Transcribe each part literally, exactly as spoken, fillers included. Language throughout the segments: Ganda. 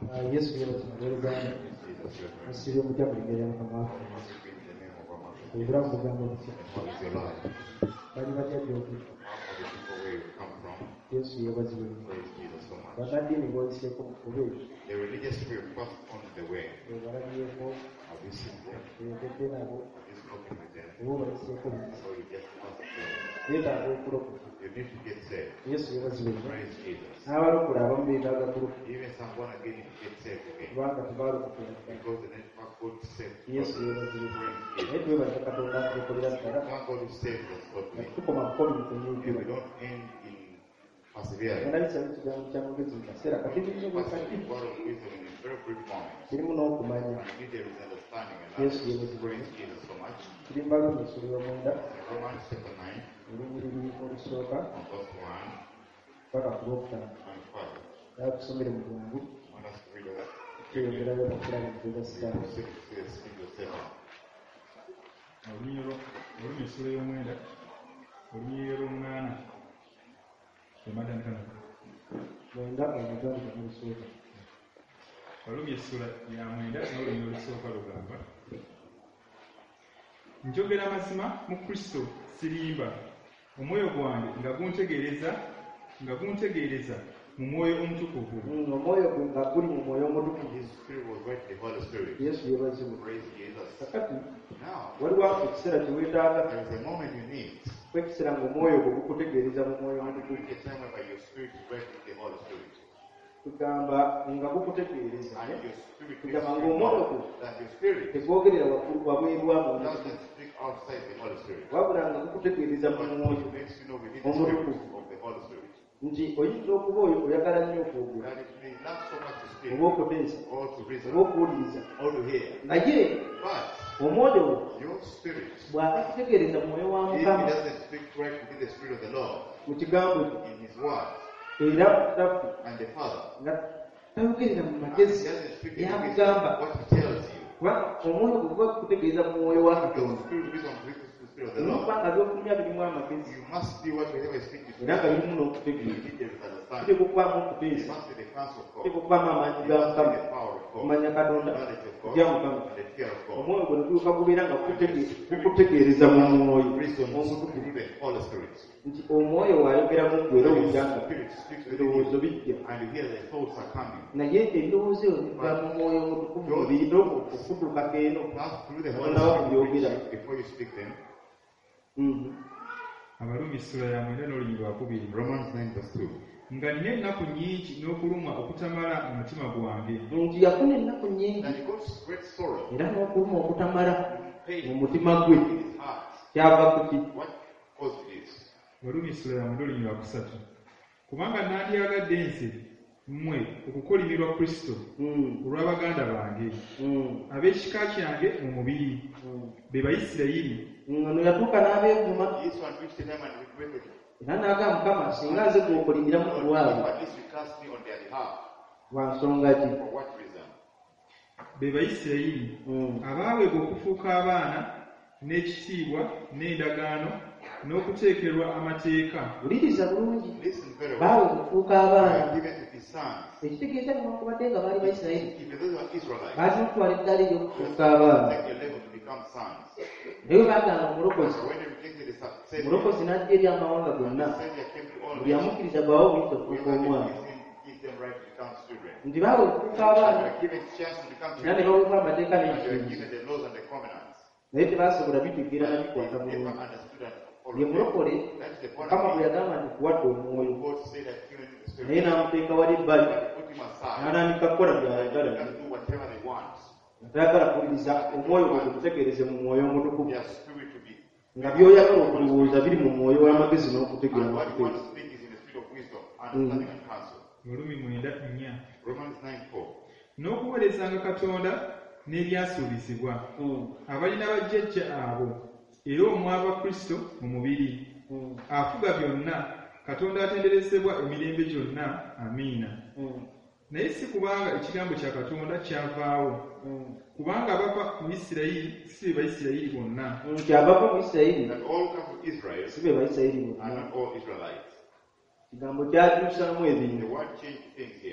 Yesu yebaza asiri omutya kuligera mukama ebira kugamba bitya bali batya byoki Yesu yebazibwe bakadini boyiseeko mukube the religious spirit passed on the way. balabiyeko Have you seen them? ebedde nabo He's talking with them. obo bayiseeko So you just must them. beetaaga okulokoka You need to get saved. Yesu yebazibwe Praise Jesus. n'abalokole abamu beetaaga kulokoka Even someone again need to get saved again. kubanga tebaalokokera Because they never got saved. Yesu yebazibwe Praise naye Jesus. twebaza katonda atulokolera ddala Thank God who saved us totally. tukoma kukola If we mukunyuukira don't end in perseverance. endabisa ekigambo kya mugezi mu kaseera kati nnyo bwe Passing kati the word of wisdom in a very brief moment. kirimu n'okumanya And we need there is understanding and Yes, knowledge. yes. Praise Jesus so much. kiri mu Balooni essula omwenda In Romans chapter nine, olunyiriri olusooka from verse one paka ku lwokutaano and five. era tusomere mu bwangu I want us to read that. tweyongerayo okulaba ekigeza sitaani Six, six, six, seven. Olulimi essula y'omwenda olunyiriri olw'omunaana ematandika nako mwenda omutandika mu lusooka olulimi essula ya mwenda n'olulimi olusooka lugamba njogera mazima mu Kristo sirimba omwoyo gwange nga guntegeereza nga guntegeereza mu mwoyo omutukuvu Mm, omwoyo gwe nga guli mu mwoyo omutukuvu His spirit was right, the Holy Spirit. yesu yebazibwe Praise Jesus. kakati Now, waliwo ako ekiseera kyeweetaaga there is a moment you need. kwekiseera ng'omwoyo gwe gukutegeereza mu mwoyo And omutukuvu during the time whereby your spirit is right with the Holy Spirit. tugamba nga gukutegeereza And your spirit tugamba makes you ng'omwoyo know gwe that your spirit tegwogerera waggulu wabweru wa mwoyo doesn't speak outside the Holy Spirit. wabula nga gukutegeereza mu But mwoyo it makes you know within the spirit of the Holy Spirit. nti oyinza okuba oyo oyagala nnyo okwogera That it may not so much to speak oba okuteesa or to reason oba okuwuliriza or to hear. naye But omwoyo wo your spirit, bw'akakutegeereza mu mwoyo wa if it mukama doesn't speak right within the spirit of the Lord, mu kigambo kye in His word, era kitaffe and the Father, nga tayogerera mu and He magezi doesn't speak in yamugamba what He tells you. kubanga omwoyo gwe guba gukutegeereza mu mwoyo wa Because katonda the spirit of wisdom brings the spirit of the Lord. n'okubanga by'okulya birimu amagezi You must be what whenever you speak to era nga spirit. birimu You n'okutegeera need there is kiri understanding. kukubamu It okuteesa must be the counsel of kiri God. kukubamu amaanyi It ga must mukama be the power of God. kumanya katonda Knowledge of God kutya mukama and the fear of God. omwoyo gwe neguuka gubeera nga gukutegeereza mu mwoyo Wisdom omutukuvu through the Holy Spirit. nti omwoyo waayogeramu ggwe era When owulira the nga Spirit speaks within ebirowoozo you, bijja and you hear the thoughts are coming. naye ebirowoozo ebyo biva mu mwoyo omutukuvu mubirina okutuukako eno Pass through the Holy Nawe Spirit kubyogera. before you speak them. Mhm. Abalumi essula ya mwenda n'olulimi lwakubiri Romans nine verse two. nga nina ennaku nnyingi n'okulumwa okutamala mu mutima gwange nti yafuna ennaku nnyingi And he got great sorrow era n'okuluma okutamala and pain mu mutima gwe in his heart. kyava ku ki What caused this? olulimi essula ya mwenda olulimi lwakusatu kubanga nandyagadde nze mmwe okukolimirwa Kristo Mm, olwa baganda bange mm, ab'ekika kyange mu mubiri mm. be Bayisirayiri ono yatuuka n'abeevuma This one reached the time and regretted it. era n'agamba mukama singa nze gwokolimira mu Lord, kulwabo if at least you cast me on their behalf. lwa nsonga ki For what reason? be Bayisirayiri Mm. abaweebwa okufuuka abaana n'ekitiibwa n'endagaano n'okuteekerwa amateeka wuliriza bulungi Listen very well. baawe okufuuka I abaana have given to his sons. ekitegeeza newankubadde nga baali bayisirayiri Even those who are Israelites, baali okutwala eddala ery'okufuuka abaana take your level to become sons. naye baagamba omulokozi So when they rejected the Savior, omulokozi n'ajja eri amawanga gonna the Savior came to all buli nations. yamukkiriza bwawe obuyinza okufuuka Whoever omwana believes in, give them right to become children. nti baawe okufuuka They abaana are given chance to become era ne children. baweebwa amateeka And they are n'ekitiibwa given the laws and the covenants. naye tebasobola bitegeera But nabikwata they never bulungi understood and followed ye them. mulokole That is the point mukama of bwe it. yagamba nti kuwadde omwoyo God said that given the Spirit. naye n'amuteeka wali ebbali But they put him aside. n'atandika kukola They byayagala can do whatever they want. tayagala kuwuliriza omwoyo gwe gukutegeereze mu mwoyo omutukuvu Their spirit to be. nga by'oyagala okulowooza biri mu mwoyo w'amagezi n'okutegeera And what you want n'okuteesa to speak is in the spirit of wisdom, understanding and counsel. olulimi mwenda nnya Romans nine four. n'okuweerezanga Katonda n'ebyasuubizibwa Mm, abalina bajjajja abo era omwava Kristo mu mubiri mm, afuga byonna Katonda atenderezebwa emirembe gyonna amiina mm, naye si kubanga ekigambo kya Katonda kyavaawo mm. kubanga abava mu Isirayiri si be Bayisirayiri bonna nti abava mu isirayiri That all come from Israel si be bayisirayiri are bonna not all Israelites. kigambo kyakyusaamu The ebintu word changed things here.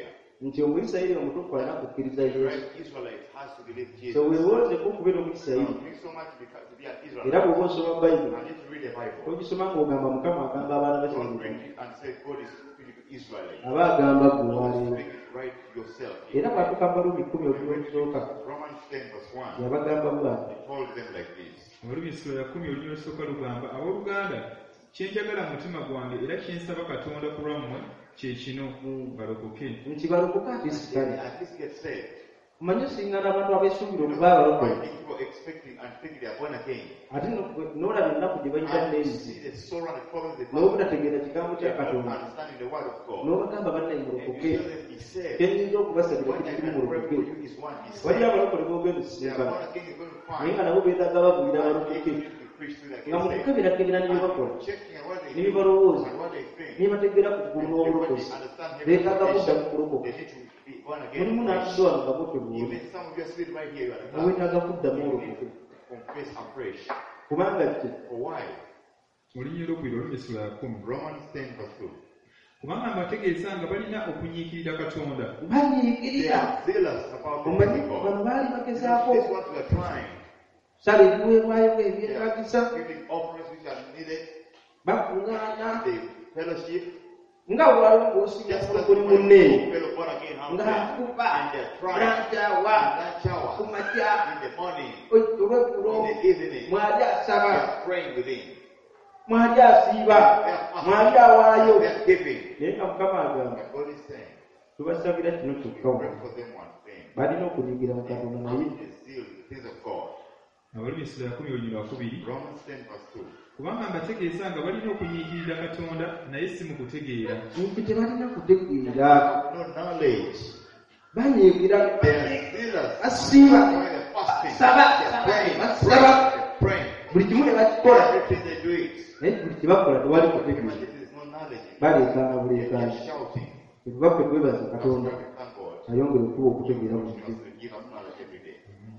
nti omuyisirayiri omutuufu alina kukkiriza The yesu right Israelite has to believe Jesus. so weewozeko okubeera You omuyisirayiri don't think so much to be, to be an era Israelite. bw'oba osoma bayibuli I need to read the Bible. ogisoma ng'ogamba mukama agamba abaana Don't basirayiri read it and say God is speaking to Israelite. aba agamba gwe Don't waleero speak it right yourself. era bw'atuuka mu Baruumi kumi olumu olusooka Romans ten verse one. yabagamba bw'ati He told them like this. Abaluumi essula ya kumi olunyolo lusooka lugamba abooluganda kye njagala mu mutima gwange era kye nsaba Katonda ku lwammwe kye kino balokoke. nti balokoke atisitale At least get saved. manye osingana abantu abeesuubira okuba abalokole Why think people expecting and thinking they are born again? ate n'olaba ennaku gye bayita And you neenzi see the sorrow and the problems they n'obutategeera kigambo kya They don't Katonda understanding the word of God. n'obagamba bannaye And mulokoke you tell them be saved. kyenyinza okubasabira What I kiri can pray mulokoke for you is one, be wali saved. abalokole boogenda They are osisinkana born again, you're going to naye find. nga nabo beetaaga babuulira balokoke They need to preach to them nga mu again. kukebera kebera ne bye bakola And checking on what they ne do bye balowooza and what they think. ne bategeera ku ggulu And what n'obulokozi they understand beetaaga kudda mu heaven kulokoka they need to be born mulimu again. n'atudde wano nga mutwebuuli Even some of you are sitting right here, you nga understand. weetaaga kuddamu You need olokoke to confess afresh. kubanga kye For why? Olunyolo lwokubiri olumu essula ya kumi. Romans ten verse two. Kubanga mbategeeza nga balina okunyiikirira Katonda. They banyiikirira are zealous about the omanyi people. bano baali bagezaako This is what we are trying. sala ebiweebwayo They ebyetagisa are giving offerings which are needed. bakuŋŋaana They fellowship. nga bwaliwo ng'osinga Just kuno as kuli the munne fellow born again how nga they akuba and they're trying. nakyawa In that shower. ku makya In the morning. olweggulo In the evening. mwali They asaba are praying within. mwali asiiba They are mwali fasting. awaayo They are giving. naye nga mukama agamba But God is saying, tubasabira kino kyokka pray wano for them one thing. balina okuyigira mu katonda How naye to deal with the things of God. Abaluumi essula ya kumi olunyolo lwakubiri. Romans ten verse two. Kubanga mbategeeza nga balina okunyiikirira Katonda naye si mu kutegeera. nti tebalina kutegeera No knowledge. banyiigira They are zealous. basiiba Why they're fasting. Saba. They're praying. Basaba. They're praying. buli kimu ne bakikola Everything they do it. naye buli kye bakola tewali But kutegeera there is no knowledge. baleekaana They buleekaana are shouting. etuba ffe twebaza That's why katonda we thank God. ayongere okuba okutegeera He bulijjo wants to give us knowledge every day.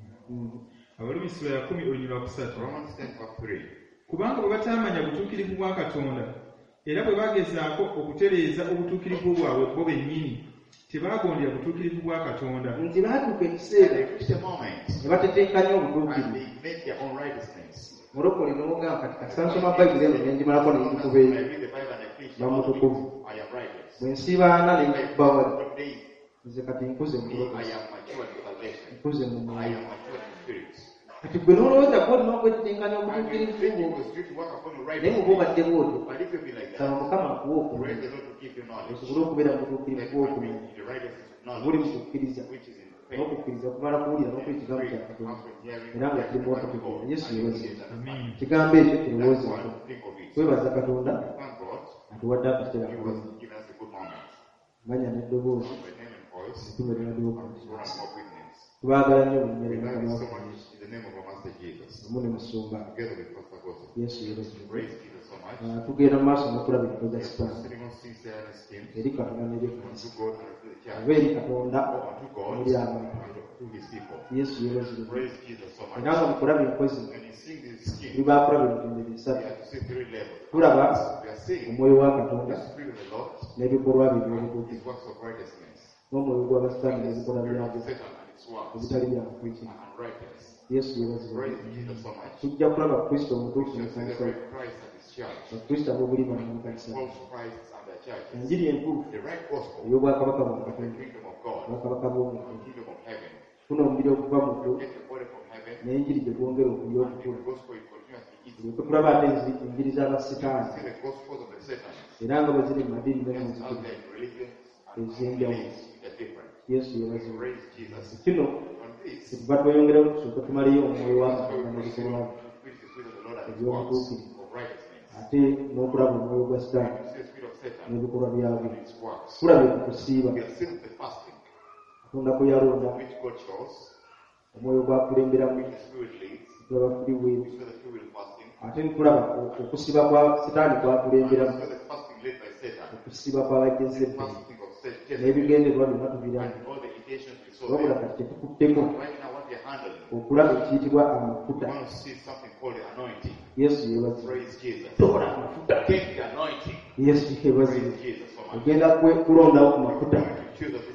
Abaluumi essula ya kumi olunyolo lwakusatu. Romans ten verse three. Kubanga bwe bataamanya butuukirivu bwa Katonda era bwe bagezaako okutereeza obutuukirivu bwabwe bo bennyini tebaagondera butuukirivu bwa Katonda. nti baatuuka And ekiseera they reach the moment. ne bateteekanya And obutuukirivu they make their own righteousness. mulokole n'ogamba kati kasansoma bayibuli eno nenjimalako When nenjikuba I eri read the Bible and I finish, Ba mutukuvu. I am righteous. bwe nsiibaana nenjikuba wali From days, nze kati nkuze mu me, I bulokozi am matured in salvation. nkuze mu I mwoyo am matured in spirit. kati gwe n'olowooza gwolina okweteteekanya And you obutuukirivu think you bwo will strictly work upon your naye bw'oba righteousness. obadde bwotyo But if you be like saba that, mukama akuwa praise okumanya the Lord to give you knowledge. osobole okubeera mu Let butuukirivu it bw'okumanya be the righteousness of buli mu knowledge, kukkiriza which is in faith. n'okukkiriza kumala kuwulira n'okuwa ekigambo Faith kya comes katonda from hearing era nga the kirimu word of okutegeera God. yesu And you yebaza get that. Amen. ekigambo ekyo That's kirowoozaako one. Think of it. twebaza katonda Thank God. atuwadde akaseera He kalungi was giving us a good moment. manya n'eddoboozi By name and voice. tumerera And ly'okuti so on more witness. tubaagala nnyo mu We mmere love you so mukama much in the name of our Master Jesus. wamu ne musumba Together with Pastor Gossip. yesu yebaza Praise Jesus so much. Ah, tugenda mu maaso n'okulaba ekifo kya sitaani Sitting on sincere and esteem. eri katonda n'eri Unto ekkanisa God and to the church. oba eri katonda Or unto God omuli abantu and to his people. yesu yebazibwa Praise Jesus so much. era nga mu kulaba enkozi When you sing this tuli scheme, baakulaba emitendera we esatu have to see three levels. tulaba We are seeing omwoyo wa katonda the Spirit of the Lord, n'ebikolwa bye his by'obutuukirivu works of righteousness, n'omwoyo gw'abasitaani and the n'ebikolwa Spirit byabyo of Satan and its works, ebitali bya butuukirivu and righteous. yesu yebazibwa Praise Jesus so much. tujja kulaba kristo We omutuufu mu shall see the kkanisa right Christ and his church, bakristo ab'obulimu mu kkanisa false Christs and their churches, enjiri entuufu the right gospel ey'obwakabaka bwa of the katonda kingdom of God, obwakabaka the bw'omukulu kingdom of heaven. funa omubiri okuva mu ggulu Get the body from heaven, n'enjiri gye twongera okuya and okukula the gospel is continuously eaten. tuleke tulaba ate enzi- enjiri z'abasitaani See the gospels of the Satan, era nga bwe ziri mu madiini ne mu just as nzikiriza they are religious and Ezenjawulo. beliefs, they're different. yesu yebazibwa Praise Jesus. kino On this, kyetuva tweyongeraho tusooka tumaleyo omwoyo wa that's why katonda we proceed n'ebikolwa to preach the Spirit of the Lord and his Eby'obutuukirivu. works of righteousness. ate n'okulaba omwoyo gwa sitaani We see the Spirit of Satan n'ebikolwa byabyo and its works. tulabe ku kusiiba We have seen the fasting, katonda kwe yalonda which God chose, omwoyo gwakulemberamu which the Spirit leads. tulaba free will We saw the free will fasting. ate netulaba okusiba kwa sitaani And kwakulemberamu we saw the fasting led by Satan, okusiba the kw'abajezebbe fasting of Satan, n'ebigendererwa byonna tubiramu and all the intentions we saw wabula there. kati tetukutteko Right now, what they're handling, okulaba ekiyitibwa we amafuta want to see something called the anointing. yesu yebazibu Praise Jesus. tola amafuta Take the anointing. yesu yebazibu Praise Jesus so much. ogenda kwe- kulondawo ku mafuta We're going to choose of this anointing.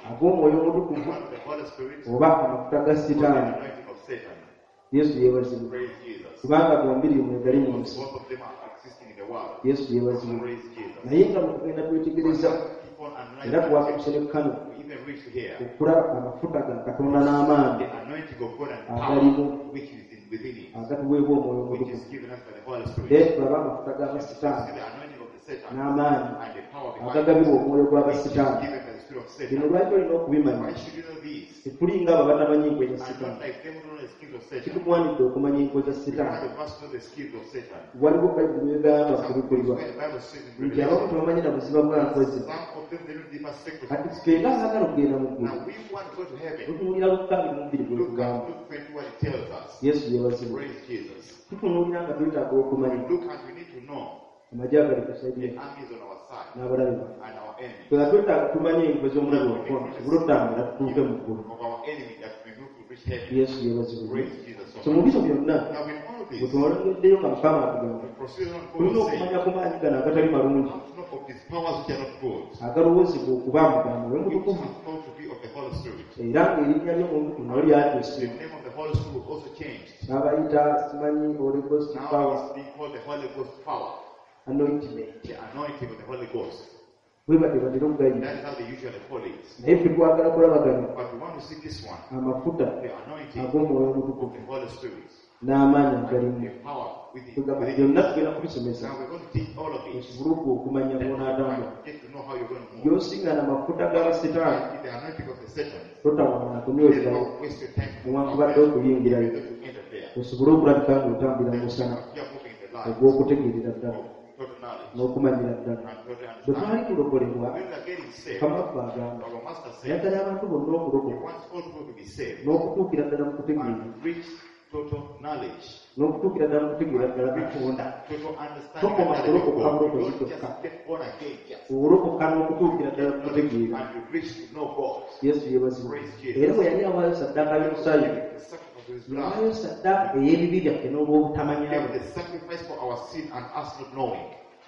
ag'omwoyo the omutukuvu one of the Holy Spirit, oba amafuta ga or the sitaani. anointing of Satan. Yesu yeebazibwe. Praise Jesus. Kubanga bombiri mwegali mu nsi. Both of them are existing in the world. Yesu yeebazibwe. Praise Jesus. Naye nga mu kugenda twetegereza Keep on era analyzing. twakuse ne kano We even reach here. okulaba amafuta ga Katonda n'amaanyi The anointing of God and agalimu power which is in within it, agatuweebwa omwoyo which is omutukuvu. given us by the Holy Spirit. Naye tulaba amafuta See g'abasitaani the anointing of the Satan n'amaanyi and the power behind it, agagabibwa omwoyo which is gw'abasitaani. given by the Spirit of Bino Satan. lwaki olina okubimanya? Why should you know this? Tetuli ng'abo abatamanyi enkwe za And sitaani. not like them who know the schemes of Satan. Kitugwanidde okumanya enkwe za We sitaani. kind of must know the schemes of Satan. Waliwo bayibuli egamba ku bikolebwa When the Bible says in nti abamu Revelation, tebamanyi na buziba bwa nkwe ze. some of them they don't give us secrets. Kati ffenga abaagala okugenda mu ggulu Now we want to go to heaven. tutunuulira Luka abiri mu bbiri bwe Look tugamba. at look at what it tells us. Yesu yeebazibwe. Praise Jesus. Tutunuulira nga twetaaga okumanya We look and we need to know amagye agali the kusaidia armies on our side n'abalabe baffe. and our enemy. Twega twetaaga tumanye enkwe z'omulabe waffe tusobole otambula tutuuke mu ggulu. Of our enemy that we move to reach heaven. Yesu yeebazibwe. Praise Jesus. So mu bino byonna Now in all bwe this, tuwalengeddeyo nga Mukama atugamba proceed on tulina Paul saying, okumanya ku maanyi gano agatali malungi not to know of these powers which are not good, agalowoozebwa okuba amagambo which w'omutukuvu are thought to be of the Holy Spirit. era ng'erinnya ly'omuntu nalo lyakyuse The name of the Holy Spirit was also changed. n'abayita simanyi Holy Ghost Now power it's being called the Holy Ghost power, anointment. the anointing of the Holy Ghost. bwe badde batera okugayita That is how they usually call it. naye ffe twagala kulaba gano But we want to see this one, amafuta the anointing ag'omwoyo of omutukuvu the Holy Spirit, n'amaanyi and agalimu. the power within Tugamba within byonna it. tugenda kubisomesa Now we're going to teach all of it. osobole okumanya bw'onaatambula. And get to know how you're going to move. gy'osiŋŋana amafuta g'abasitaani With the anointing of the Satan, totawaana please kunywezerayo don't waste your time. newankubadde okuyingirayo To enter there. osobole okulabika ng'otambulira mu musana You're moving in the light ogw'okutegeerera ddala of total knowledge n'okumanyira ddala. and total Bwe twali understanding. tulokolebwa When we are getting saved, Kamaffe agamba our Master said, ayagala abantu bonna He okulokoka wants all people to be saved n'okutuukira ddala mu kutegeera and reach total knowledge, n'okutuukira ddala mu kutegeera ddala Katonda. total understanding. Tokoma and knowledge of kulokoka God. bulokozi You don't kyokka. just get born again, just olokoka n'okutuukira ddala mu knowledge kutegeera. and you reach to know God. Yesu yeebazibwe. Praise Jesus. Era bwe yali awaayo saddaaka y'omusaayi The sacrifice of His blood. yawaayo saddaaka ey'ebibi byaffe n'olw'obutamanya Gave bwe. the sacrifice for our sin and us not knowing.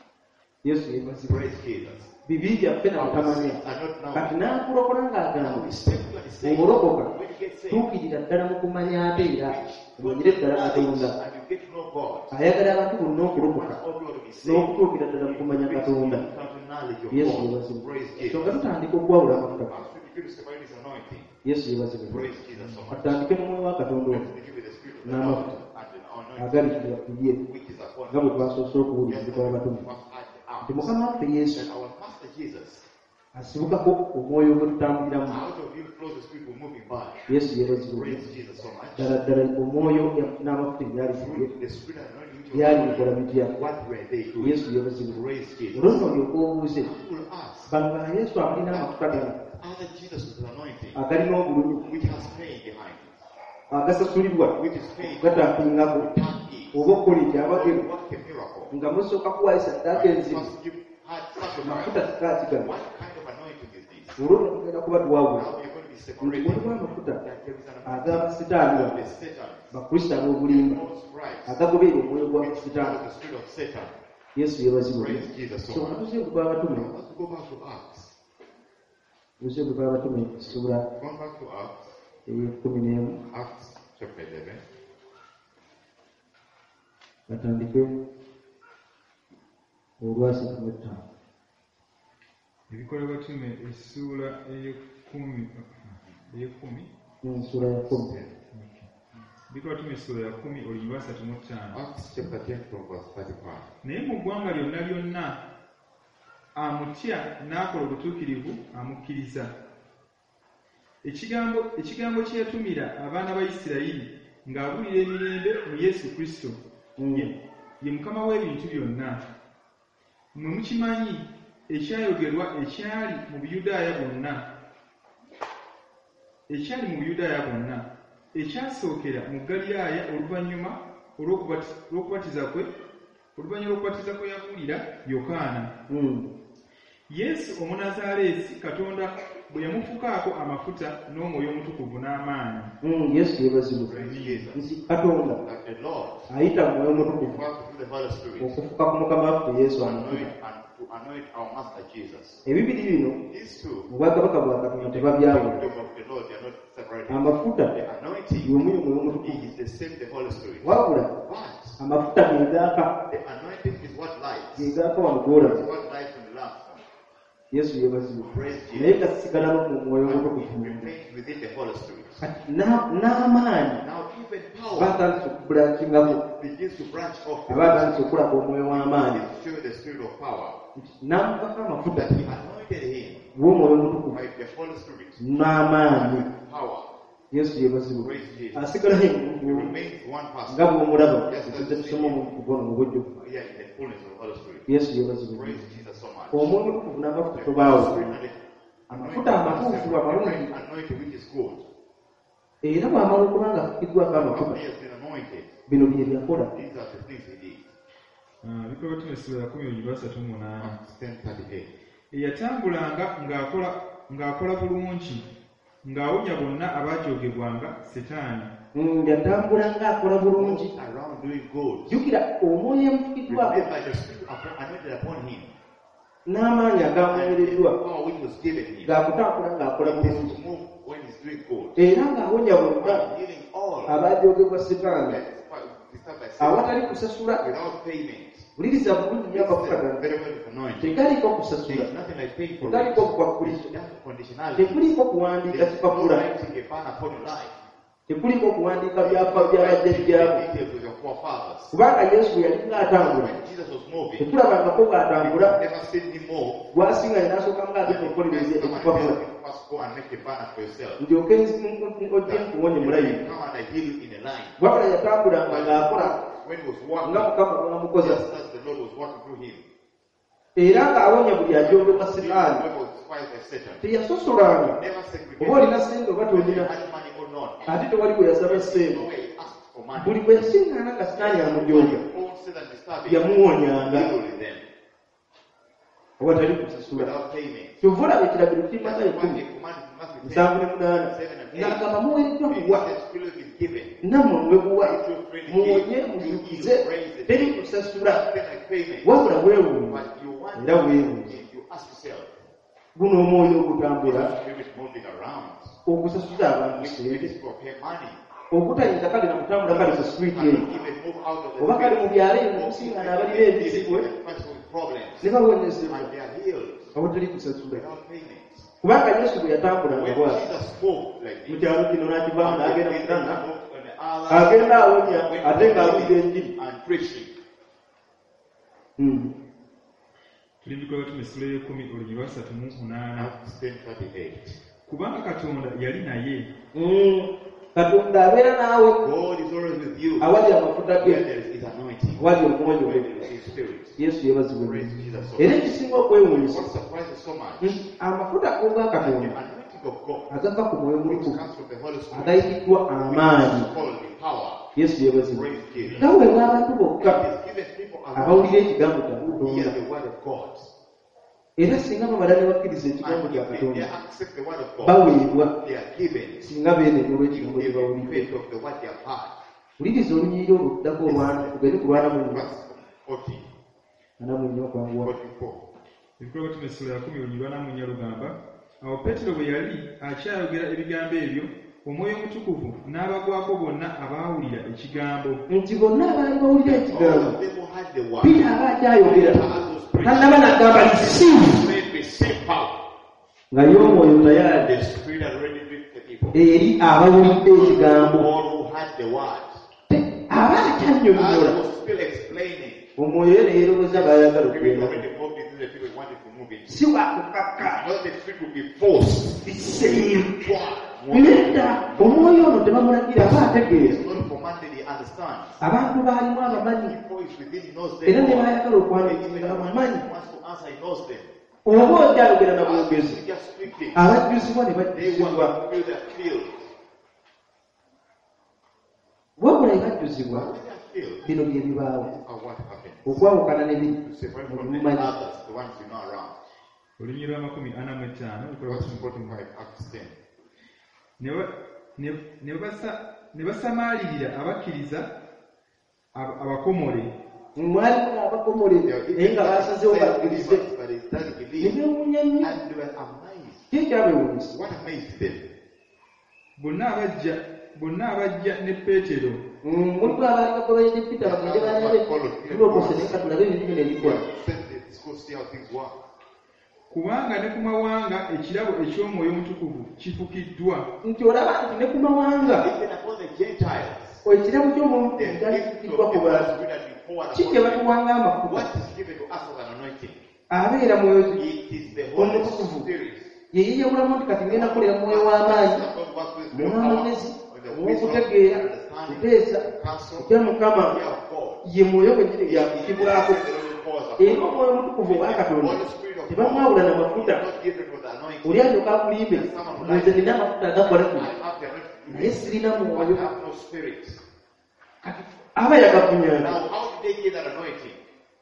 Yesu yeebazibwe. Praise Jesus. bibi byaffe na Our butamanya sins are not kati knowing. n'akulokola Now ng'agamba we step to the same. obolokoka When you get saved, tuukirira ddala mu kumanya ate era reach omanyire total ddala Katonda. knowledge and you get to know God. Ayagala abantu bonna He okulokoka wants all people to be saved. n'okutuukira ddala mu kumanya Reach Katonda. total knowledge of Yesu God. yeebazibwe. Praise So nga Jesus. tutandika okwawula amafuta. As we begin to separate His anointing, Yesu yeebazibwe. praise Jesus so much. Atandike mu mwoyo wa Katonda Let ono us begin with the spirit of the n'amafuta Lord and the anointing agali tuyatulye which is upon nga bwe us. twasoose okuwulira Yes, ebikola we batume must add nti out Mukama waffe Yesu that our Master Jesus, asibukako omwoyo gwe tutambuliramu. out of Him flows the spirit we're moving by. Yesu yeebazibwe. Praise Jesus so much. ddala ddala omwoyo n'amafuta ebyali tulye Through the spirit and anointing which byali was bikola bitya. what were they doing? Yesu yeebazibwe. Praise Jesus. olwo nno olyoka obuuze People ask, bano ba Yesu abalina amafuta gano other Jesus with an anointing agalina obulumi which has pain behind it, agasasulibwa which is pain gatapingako without ease. oba okola ekyabagero What a miracle. nga musooka kuwaayo saddaaka enzibu Must give had amafuta sacrifice. sikaaki gano What kind of anointing is this? olwo nno tugenda kuba tuwawula Now you're going to be nti separated. waliwo amafuta That there is an anointing ag'abasitaani of the Satan, bakristo ab'obulimba false Christ, agagoberera omwoyo which gw'abasitaani. follows the spirit of Satan. Yesu yeebazibwe. Praise Jesus so So much. nga tuze ku bw'abatume Now let's go back to Acts. tuze ku bw'abatume essuula Going back to Acts, ey'ekkumi n'emu Acts chapter eleven. batandike olwasatu mu ttaano. ebikola batume essuula ey'ekkumi ey'ekkumi Ensuula ya kkumi. ebikola batume essuula ya kkumi olunyiri lwasatu mu ttaano. Acts chapter ten from verse thirty-five. Naye mu ggwanga lyonna lyonna amutya n'akola obutuukirivu amukkiriza. Ekigambo ekigambo kye yatumira abaana ba Isirayiri ng'abuulira emirembe mu Yesu Kristo ye ye Mukama w'ebintu byonna. Mmwe mukimanyi ekyayogerwa ekyali mu Buyudaaya bwonna ekyali mu Buyudaaya bwonna ekyasookera mu Galilaaya oluvannyuma olw'okubatiza kwe oluvannyuma lw'okubatiza kwe yabuulira Yokaana. Yesu Omunazaaleesi Katonda bwe yamufukaako amafuta n'omwoyo omutukuvu n'amaanyi. Yesu yeebazibwe. Praise Jesus. Nti Katonda That the Lord ayita mu mwoyo omutukuvu worked through the Holy Spirit okufuka ku Mukama waffe Yesu to amafuta. anoint and to to anoint our Master Jesus. ebibiri bino These two, mu bwakabaka bwa Katonda the tebabyawula. kingdom of the Lord, they are not separated. Amafuta The anointing y'omuliro omw'omutukuvu, is the same, the Holy Spirit. wabula But amafuta ge gaaka the anointing is what lights. ge It's gaaka wano gw'olaba. what lights in the lampstand. Yesu yeebazibwa. Praise Naye Jesus. gasigalamu mu mwoyo But omutukuvu. it remains within the Holy Spirit. Kati na- n'amaanyi Now even power baatandise okubulankingako, begins to branch off. abaatandise okulaba omwoyo w'amaanyi. Begins to show the spirit of power. N'amukako amafuta That he anointed him w'omwoyo omutukuvu by the Holy Spirit. n'amaanyi. With power. Yesu yeebazibwa. Praise Jesus. Asigalaho It enguvu remains one person. nga bw'omulaba ekizze tusoma mu kugono mu bujjuvu. Yeah, in the fullness of the Holy Spirit. Yesu yeebazibwa. Praise Jesus so much. Omwoyo omutukuvu n'amafuta The tobaawo. Holy Spirit and the Amafuta amatuufu amalungi, anointing which is good. era bw'amala okuba nga afukiddwako amafuta, He has been anointed. bino bye byakola. These are the things he did. Ah, Bikolwa bya Timosi ya kumi olugero asatu mu munaana. Acts ten thirty-eight. Eyatambulanga ng'akola ng'akola bulungi ng'awonya bonna abajoogebwanga Setaani. Mm, yatambulanga akola bulungi. Around doing good. Jjukira omwoyo emufukiddwako Remember by the Spirit upon- anointed upon him. n'amaanyi And the agamuweereddwa power which was given him. gaakutambula ng'akola It is bulungi, to move when he's doing good. era ng'awonya bonna By healing all. abajoogebwa Setaani Despite by sin, awatali kusasula. without payment. Wuliriza bulungi nnyo amafuta gano, Very well anointed. tegaliko There kusasula, is nothing like paying for tegaliko it. bukwakulizo, That's conditionality. tekuliko kuwandiika There's no kipapula, writing a ban upon your life. tekuliko kuwandiika byapa bya bajjajjaabo. Details of your forefathers. Kubanga Yesu yali ng'atambula, When Jesus was moving, tetulabangako ng'atambula, you never seen him move. bw'asinga ne n'asooka ng'agenda okukolereza Someone ekipapula, tells you, first go and make a banner for yourself. ndyoke ojje nkuwonye mulayini. Come and I heal you in a line. Wabula yatambulanga ng'akola When he was nga walking, Mukama bw'amukoza, just as the Lord was walking through him, era ng'awonya buli ajoogebwa he Setaani. was despised by Satan. Teyasosolanga, Never oba segregated olina sente oba whether you tolina, had money or not. ate tewali bwe yasaba No sente. way he asked for money. Buli bwe yasiŋŋaana nga Setaani amujooga, All Satan disturbing, yamuwonyanga healing them awatali kusasula. without payment. Kyova olaba ekiragiro kiri That's Matayo why kkumi the command must be nsanvu ten, ne munaana seven and eight. n'agamba muweereddwa kuwa, Because the Spirit is given. nammwe mwe buwa, If you're afraid to muwonye give, you muzukize, heal, raise the teri dead. kusasula, Nothing like payment. wabula weewuunye. But you want Era weewuunye. if you ask yourself, Guno omwoyo ogutambula the Spirit moving around, okusasuza abantu which sente, is for pay money. okutayinza kale na kutambula kale ku street eyo, Cannot even move out of the oba kale mu Spirit. byalo eyo okusiŋŋaana abalina ebizibu Problems. ne bawonyezebwa And they are healed awatali kusasula. without payment. Kubanga Yesu bwe yatambulanga When bw'ati Jesus moved like mu this, kyalo kino n'akivaamu and n'agenda they mu did Ghana, not move on the other agenda awonya when ate they ng'abudde were enjiri. and preaching. Mm. Tuli mu Bikolwa bya Timosi y'ekumi olugero asatu mu munaana. Acts ten thirty-eight. Kubanga Katonda yali naye. Mm. Katonda abeera naawe God is always with you. awali amafuta Where ge, there is his anointing. awali omwoyo Where gwe. there is his spirit. Yesu yeebazibwe. Praise Jesus so Era much. ekisinga okwewuunyisa, What surprises so much? mm, amafuta g'oga The Katonda anointing of God, agava ku mwoyo which mutukuvu comes from the Holy Spirit, agayikiddwa amaanyi. called the power. Yesu yeebazibwe. Praise Jesus. Nga bwe abantu bokka It is given people abawulira around ekigambo kya who hear Katonda, the word of God. era singa bamala ne bakkiriza ekigambo And kya if they Katonda, accept the word of God, baweebwa they are given singa beenenya olw'ekigambo the kye bawulira. benefit of the what they have heard. Wuliriza olunyiriri oluddako olwana tugende ku lwana mu nnya Verse forty, ana mu nnya okwanguwa. forty-four. Ebikolwa bya Timosi ya kumi olugero ana mu nnya lugamba. Awo Peetero bwe yali akyayogera ebigambo ebyo, Omwoyo Omutukuvu n'abagwako bonna abaawulira ekigambo. Nti bonna abaali bawulira All ekigambo, of them who had the word, Peter aba akyayogera, as was preached, tannaba n'agamba receive, may receive power. nga ye omwoyo tayali The Spirit had already reached the people. eri abawulidde ekigambo. All who had the word. Te- aba As akyannyonnyola, was still explaining, omwoyo ye ne yeeroboza baayagala the Spirit okugenda. already moved into the people who wanted to move it. Si wakukaka, Not the Spirit would be forced. biseeru. Twice. Nedda, omwoyo ono tebamulagira, aba ategeera. It's not commanded, he understands. Abantu baalimu abamanyi, Before he's within, he knows era them ne all. baayagala Even okwaniriza when bamumanyi. he wants to answer, he knows them. Oba okyayogera na As bwogezi, he just speaking, abajjuzibwa ne they want bajjuzibwa. to feel their filled. Wabula ebajjuzibwa, When they are filled, bino bye bibaawo. are what happens. Okwawukana ne biri To separate mu from the bumanyi. others, the ones you know around. Olunyi lw'amakumi ana mu etaano Ebikolwa bya Verse Timosi. forty-five, Acts ten. Ne ba- ne- ne basa- ne basamaalirira abakkiriza ab- abakomole. Mwalimu abakomole naye nga basazeewo bakkirize. but he doesn't ne believe. beewuunya nnyo And they were amazed. kye kyabeewuunyisa. What amazed them? bonna abajja bonna abajja ne Peetero mulimu abaali bagoberera ne Peter bagende banyabe tulokose naye ka tulabe ebintu bino ebikola. Let's go see how things work. kubanga ne ku mawanga ekirabo eky'omwoyo omutukuvu kifukiddwa. Nti olaba nti ne ku mawanga Even upon the Gentiles, ekirabo ky'omuntu the kyali gift of kifukiddwa ku the Holy bantu. Spirit has been poured Ki upon kye them. batuwanga amakuta? What is given to us as an anointing? Abeera mwoyo It is the Holy omutukuvu. Spirit. Ye yeyawulamu nti kati ngenda kukolera mwoyo w'amaanyi, mwoyo w'amagezi, ow'okutegeera, kuteesa, kutya Mukama, ye mwoyo gwennyini gyafukibwako. Era omwoyo omutukuvu owa Katonda tebamwawula n'amafuta. Oli alyoka akulimbe nze nina amafuta agakola kuno naye sirina mwoyo. Kati aba yagafunyana. Now, how did they get that anointing?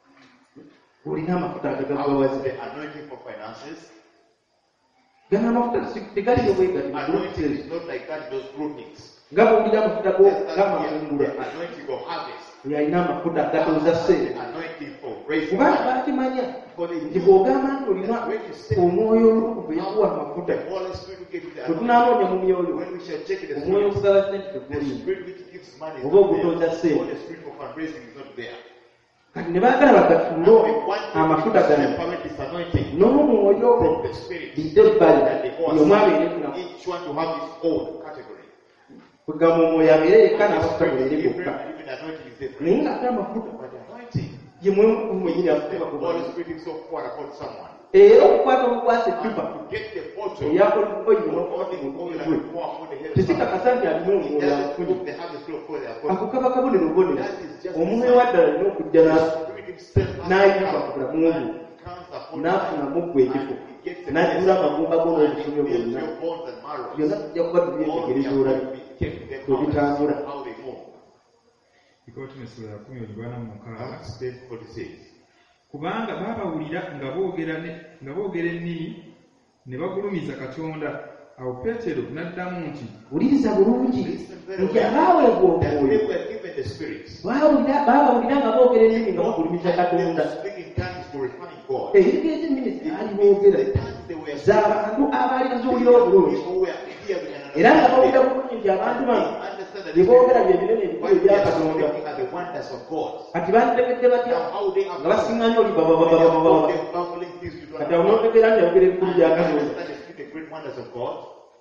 Olina amafuta How was agagabawaza. the anointing for finances? Gano amafuta tegaliyo bwe gati Anointing is not like that, those groupings. nga bwowulira amafuta There's that g'amafungula the anointing of harvest. oyo alina amafuta agatuuza ssente. Anointing for raising Kubanga money. bakimanya For the nti bw'ogamba nti olina omwoyo omutukuvu yakuwa amafuta, the Holy Spirit will give you the bwe anointing. tunanoonya mu myoyo When we shall check it, the omwoyo Spirit, ogusala ssente the tegulimu, Spirit which gives money is oba not ogutonda there. ssente. Or the Spirit for fundraising is not there. Kati ne baagala bagatunde We want amafuta to gano separate this anointing n'omwoyo from the Spirit. lidde ebbali And the yomu abeere kuna each one to have its own category. kugamba omwoyo abeere yekka n'amafuta Spirit is gabeere different, gokka. even the anointing is different. Naye ng'ate amafuta But the anointing, ye mwoyo omutukuvu mwennyini the afuuka ku Holy bantu. Spirit himself poured upon someone. Era okukwata omukwasa And eccupa to get the bottle, eyakolebwa oyo all n'okukwata the oil omutwe and pour upon the head of tesikakasa nti alina someone. It omwoyo doesn't afunye. prove they have the spirit of God they are ako upon. kaba kabonero bubonero. That is just Omwoyo waddala alina okujja the na- Spirit himself has n'ayinza come ku bulamu bwo and comes upon n'afunamu you. ggwe ekifo And he gets the n'ajjula blessing. amagumba go And he n'obusunyo builds bwonna your bones and marrows. byonna tujja kuba All we tubyetegereza are olabi. going to be checking them Bwe bitambula. out, how they move. Timoteyo essula ya kumi olugana mu mukaaga. Acts ten forty-six. kubanga baabawulira nga boogera ne- nga boogera ennimi ne bagulumiza Katonda. Awo Peetero n'addamu nti wuliriza bulungi Listen very nti well. abaaweebwa That omwoyo they were given the Spirit. baawulira- baabawulira nga boogera ennimi nga bagulumiza And they Katonda. were speaking tongues glorifying God. Engeri ez'ennimi zaali boogera The tongues they were z'abantu abaali baziwulira obulungi people were hearing and era nga bawulira understanding. bulungi nti abantu bano Understand that bye boogera bye binene what ebikulu they ebya are Katonda. speaking are the wonders of God. Kati banditegedde batya Now how they are nga basiŋŋanya oli They are babababababa bumbling things you don't kati awo n'otegeera nti ayogera ebikulu And bya you Katonda. understand they speak the great wonders of God.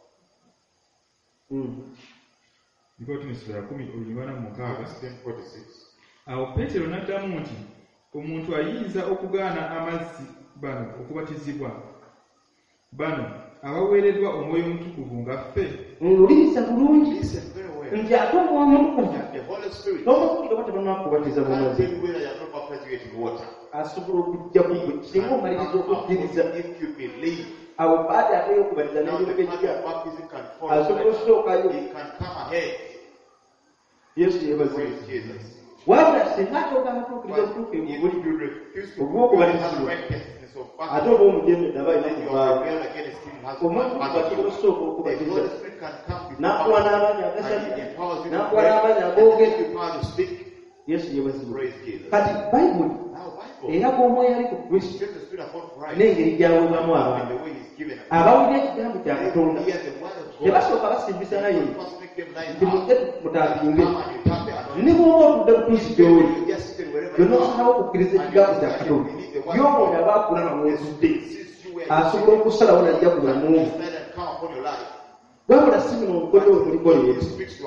Mm. Timoteyo essula ya kumi olugana mu mukaaga. Acts ten forty-six. Awo Peetero n'addamu nti omuntu ayinza okugaana amazzi bano okubatizibwa bano abaweereddwa omwoyo omutukuvu nga ffe. Wuliriza bulungi Listen very well. nti ate omwoyo omutukuvu That the Holy Spirit n'omutukuvu oba tebannakubatiza mu can't mazzi tell you whether you are not baptized yet in water. asobola okujja ku gwe singa omaliriza okukkiriza If you believe, awo baada ate y'okubatiza now the n'ebyoka path ekipya of baptism can follow. asobola okusookayo. He can come ahead. Yesu yebazibu. Praise Jesus. wabula singa ate ogamba tuukiriza But obutuufu if ebubuli you refuse to Obuwa do the okubatizibwa. righteousness of ate baptism, oba omujemedde aba alina then you okuvaawo. are rebel against him, has to omuntu come back asobola to okusooka you. The okubatiza Holy Spirit can come before n'akuwa n'amaanyi baptism, agasatu and he empowers you to n'akuwa pray, n'amaanyi and agoogera. gives you power to speak. Yesu yebazibu. Praise Jesus. kati bayibuli Now, Bible, eraga omwoyo ali ku kristo give the Spirit upon Christ, n'engeri gy'aweebwamu and abantu the way he's given it. abawulira ekigambo kya They Katonda hear the word of God. tebasooka basimbisa naye First make them line nti up. mujje mutapinge Come and you tap the anointing. ne bw'oba otudde butuusi gy'oli You just sit wherever you byonna are. osalawo okukkiriza ekigambo kya Katonda y'omwoyo aba akula nga mwotudde asobola okusalawo najja ku bulamu bwo. wabula si bino obukodyo bwe muliko leero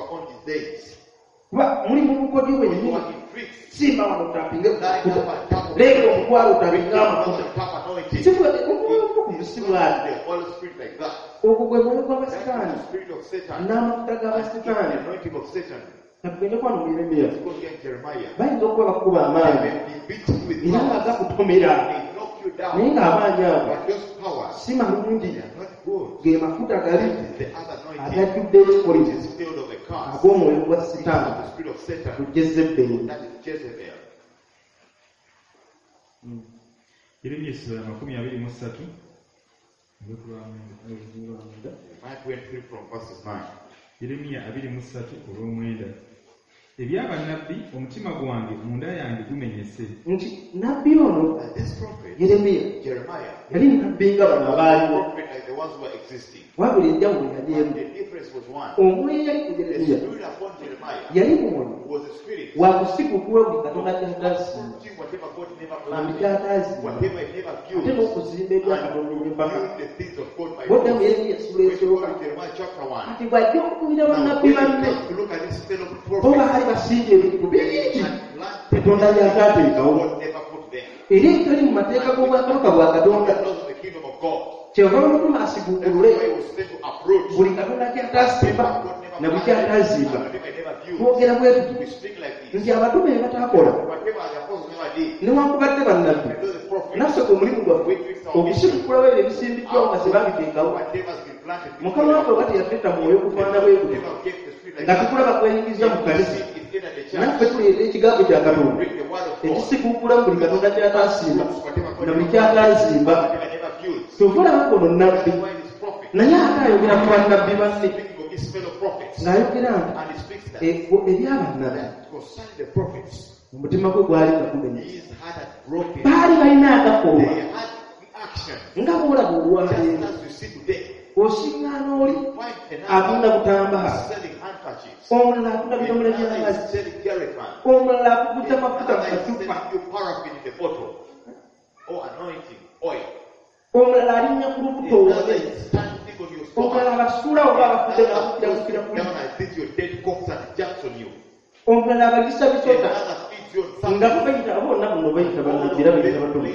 kuba muli mu bukodyo bwennyini simba wano otapinge ku mafuta leero omutwalo otapinge amafuta si bwati ogwo gwe mwoyo gw'abasitaani n'amafuta g'abasitaani. Natugende kwano mu Yeremiya bayinza okuba bakuba amaanyi era nga gakutomera naye ng'amaanyi ago si malungi ge mafuta gali agajjudde ekikolimo ag'omwoyo gwa sitaani ku Jezeberi. Yeremiya essula ya makumi abiri mu ssatu. Yeremiya abiri mu ssatu olw'omwenda. ebyabannabbi omutima gwange munda yange gumenyese. Nti nabbi ono And this prophet, Yeremiya Jeremiah, yali nabbi nga bano was a abaaliwo, prophet like the ones who were existing. wabula enjawulo yali And emu. the difference was one. Omwoyo eyali ku The Yeremiya spirit upon Jeremiah yali mwoyo was a spirit wa kusigukula buli Katonda ky'ataasiima, doing whatever God never bambi planted, ky'ataasiima, whatever he never ate built, n'okuzimba ebya Katonda and eby'empaka. build the things of God by Bodda mu force. Yeremiya essula When you go esooka to Jeremiah chapter one, kati bw'ajja okuwulira now bannabbi when banne, you come to look at this fellow bo prophet, baali basinga ebintu bingi and plant Katonda by'ataateekawo, God never put there. era ebitali mu mateeka g'obwakabaka bwa Katonda. The laws of the kingdom of God. Kyeva bamutuma That's asiguukulule why he was sent to approach buli Katonda ky'ataasimba na buli ky'ataazimba. whatever he never built. Twogera bwe tuti We speak like this. nti abatume be bataakola Whatever the apostles never did, newankubadde bannabbi, and those the prophets, naffe ku mulimu gwaffe okusigukulawo ebyo ebisimbiddwawo nga tebabiteekawo. whatever's been planted, Mukama waffe bwe teyafetta mwoyo okufaana bwe gutyo, never gave the spirit like nga that. tukulaba kweyingiza mu kanisa, It's in the church. naffe tuleeta ekigambo kya Katonda Bring the word of God. ekisiguukula mu buli Katonda ky'ataasimba Whatever God na buli never ky'ataazimba. whatever never built. Kyovulaba kono nabbi, That's why this prophet, naye ate ayogera ku bannabbi banne speaking of his fellow prophets, ng'ayogera nti and he speaks that, ebyo ebyabannabbi that concerning the prophets, omutima gwe gwali nga gumenya, his heart had broken. baali balina agakolwa They had action. nga boolaba Just olwaleero. as you see today, Osiŋŋaana oli find atunda another butambaala, selling handkerchiefs. omulala atunda bidomole Another by'amazzi, is selling jerrycan. omulala akuguza mafuta mu Another is kacupa, selling you paraffin in the bottle. Or anointing, oil. omulala alinnya ku lubuto Another olwe, is standing on your omulala stomach. abasuula oba abafudde Another n'abakukira goes kuli, down and beats your dead corpse and jumps on you. omulala abagisa bisota Another feeds you on nga something. kubayita bonna buno bayita bannabbi era bayita batume.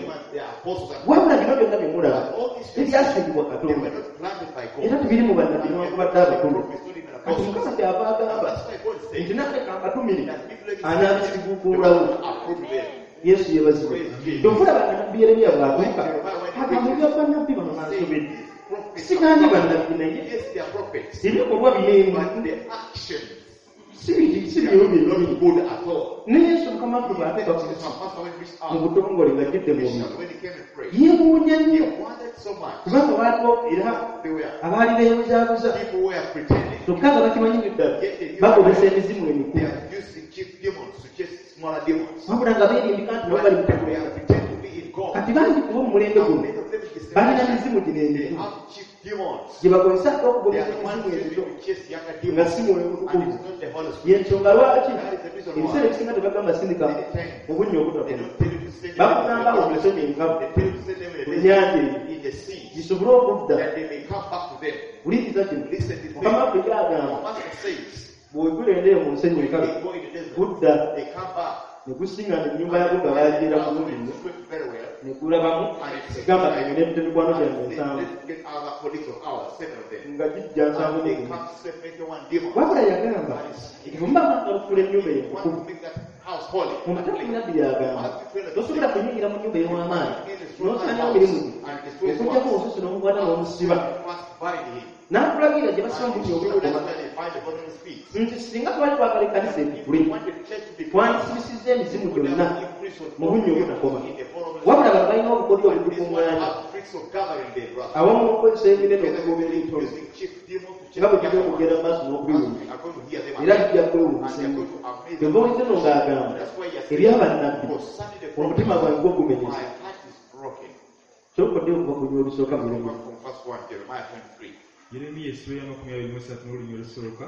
Wabula bino byonna bye mulaba tebyasimbibwa They Katonda were not planted by era God. tebiri mu bannabbi newankubadde abatume. Prophets, not even Kati Mukama apostles. kyava agamba That's why God nti said naffe kankatumire that people like anaabisiguukuulawo. approve them. Yesu yebazibwe. Kyovula bannabbi Yeremiya bw'atuuka agamba bya bannabbi bano bansobedde. Sigaanye bannabbi naye Yes, they are prophets, ebikolwa bineemu but the actions si biki si biro are not byennyini. good at all. Ne Yesu Mukama waffe bw'atuuka ku This nsi is my pastor when he reached mu out. butongole ng'ajjudde mu Bishop, mubiri, when he came and prayed, yeewuunya he nnyo wanted so much. kubanga waaliwo era They were abaali beebuzaabuza people were pretending. kyokka nga bakimanyi ddala bagobesa emizimu They emikulu, are using chief demons to chase smaller demons. wabula nga beerimbika nti nabo bali mu They Katonda. are pretending to be in God. Kati bangi kuba mu mulembe Now, guno many of them in this balina generation, mizimu gino they emikulu have chief demons. gye bakozesa They okugobesa are the ones emizimu emito using to chase younger nga demons. si mwoyo And mutukuvu. it's not the Holy Spirit. Y'ensonga lwaki That is the reason ebiseera why ebisinga tebagamba sindika mu bunnya they obutafuna, don't tell you to send them bakugamba to omusonyi the enkavu They tell you to send them ku in nnyanja the, eyo in the sea, gisobole okudda. that they may come back to them. Wuliriza kino, Listen to Mukama me. waffe gy'agamba The Master says, bw'ogulendeyo mu nsenyi when enkalu they go in the desert, gudda they come back. ne gusiŋŋaana ennyumba yago nga baagiira mu bulungi It's going very well. ne gulabamu gamba kanyone ebitone mikwano gyange Let's ensanvu get other colleagues of ours, seven of them. nga gijja nsanvu And they n'egumu. come seven, one demon. Wabula yagamba nti bwe muba mwagala okufuula ennyumba eyo You want enkubu, to make that house holy. mu matatu nabbi yagamba tosobola kuyingira mu nnyumba ey'ow'amaanyi n'osanga emirimu gye okujjako olususu n'omukwata n'omusiba, First bind him. n'akulagira gye basiba mu bunnya So that's obutagoma why they bind the bottom of his feet. nti singa twali twagala ekkanisa If ekukule you want the church to be twandisibisizza emizimu would gyonna have increased mu bunnya obutakoma. in the bottom of his Wabula bano balina obukodyo But this one obutukuŋŋaanya have tricks of gathering them, brother. awamu n'okukozesa ebinene Together okugoba with ebintono using chief demons to nga bwe chase tujja the okugenda mu other maaso ones. n'okubiwulira We are going to hear them era again. tujja And kwewuunyisa they are nnyo. going to amaze Bwe them. bawulidde no ng'agamba That's why you're ebyabannabbi concerning the omutima prophet, gwange gugumenyese. my heart is broken. Kyokodde okuva ku nnyuma ebisooka mu Yeremiya. From verse one, Jeremiah twenty-three. Yeremiya essula ya makumi abiri mu esatu n'olulimi olusooka.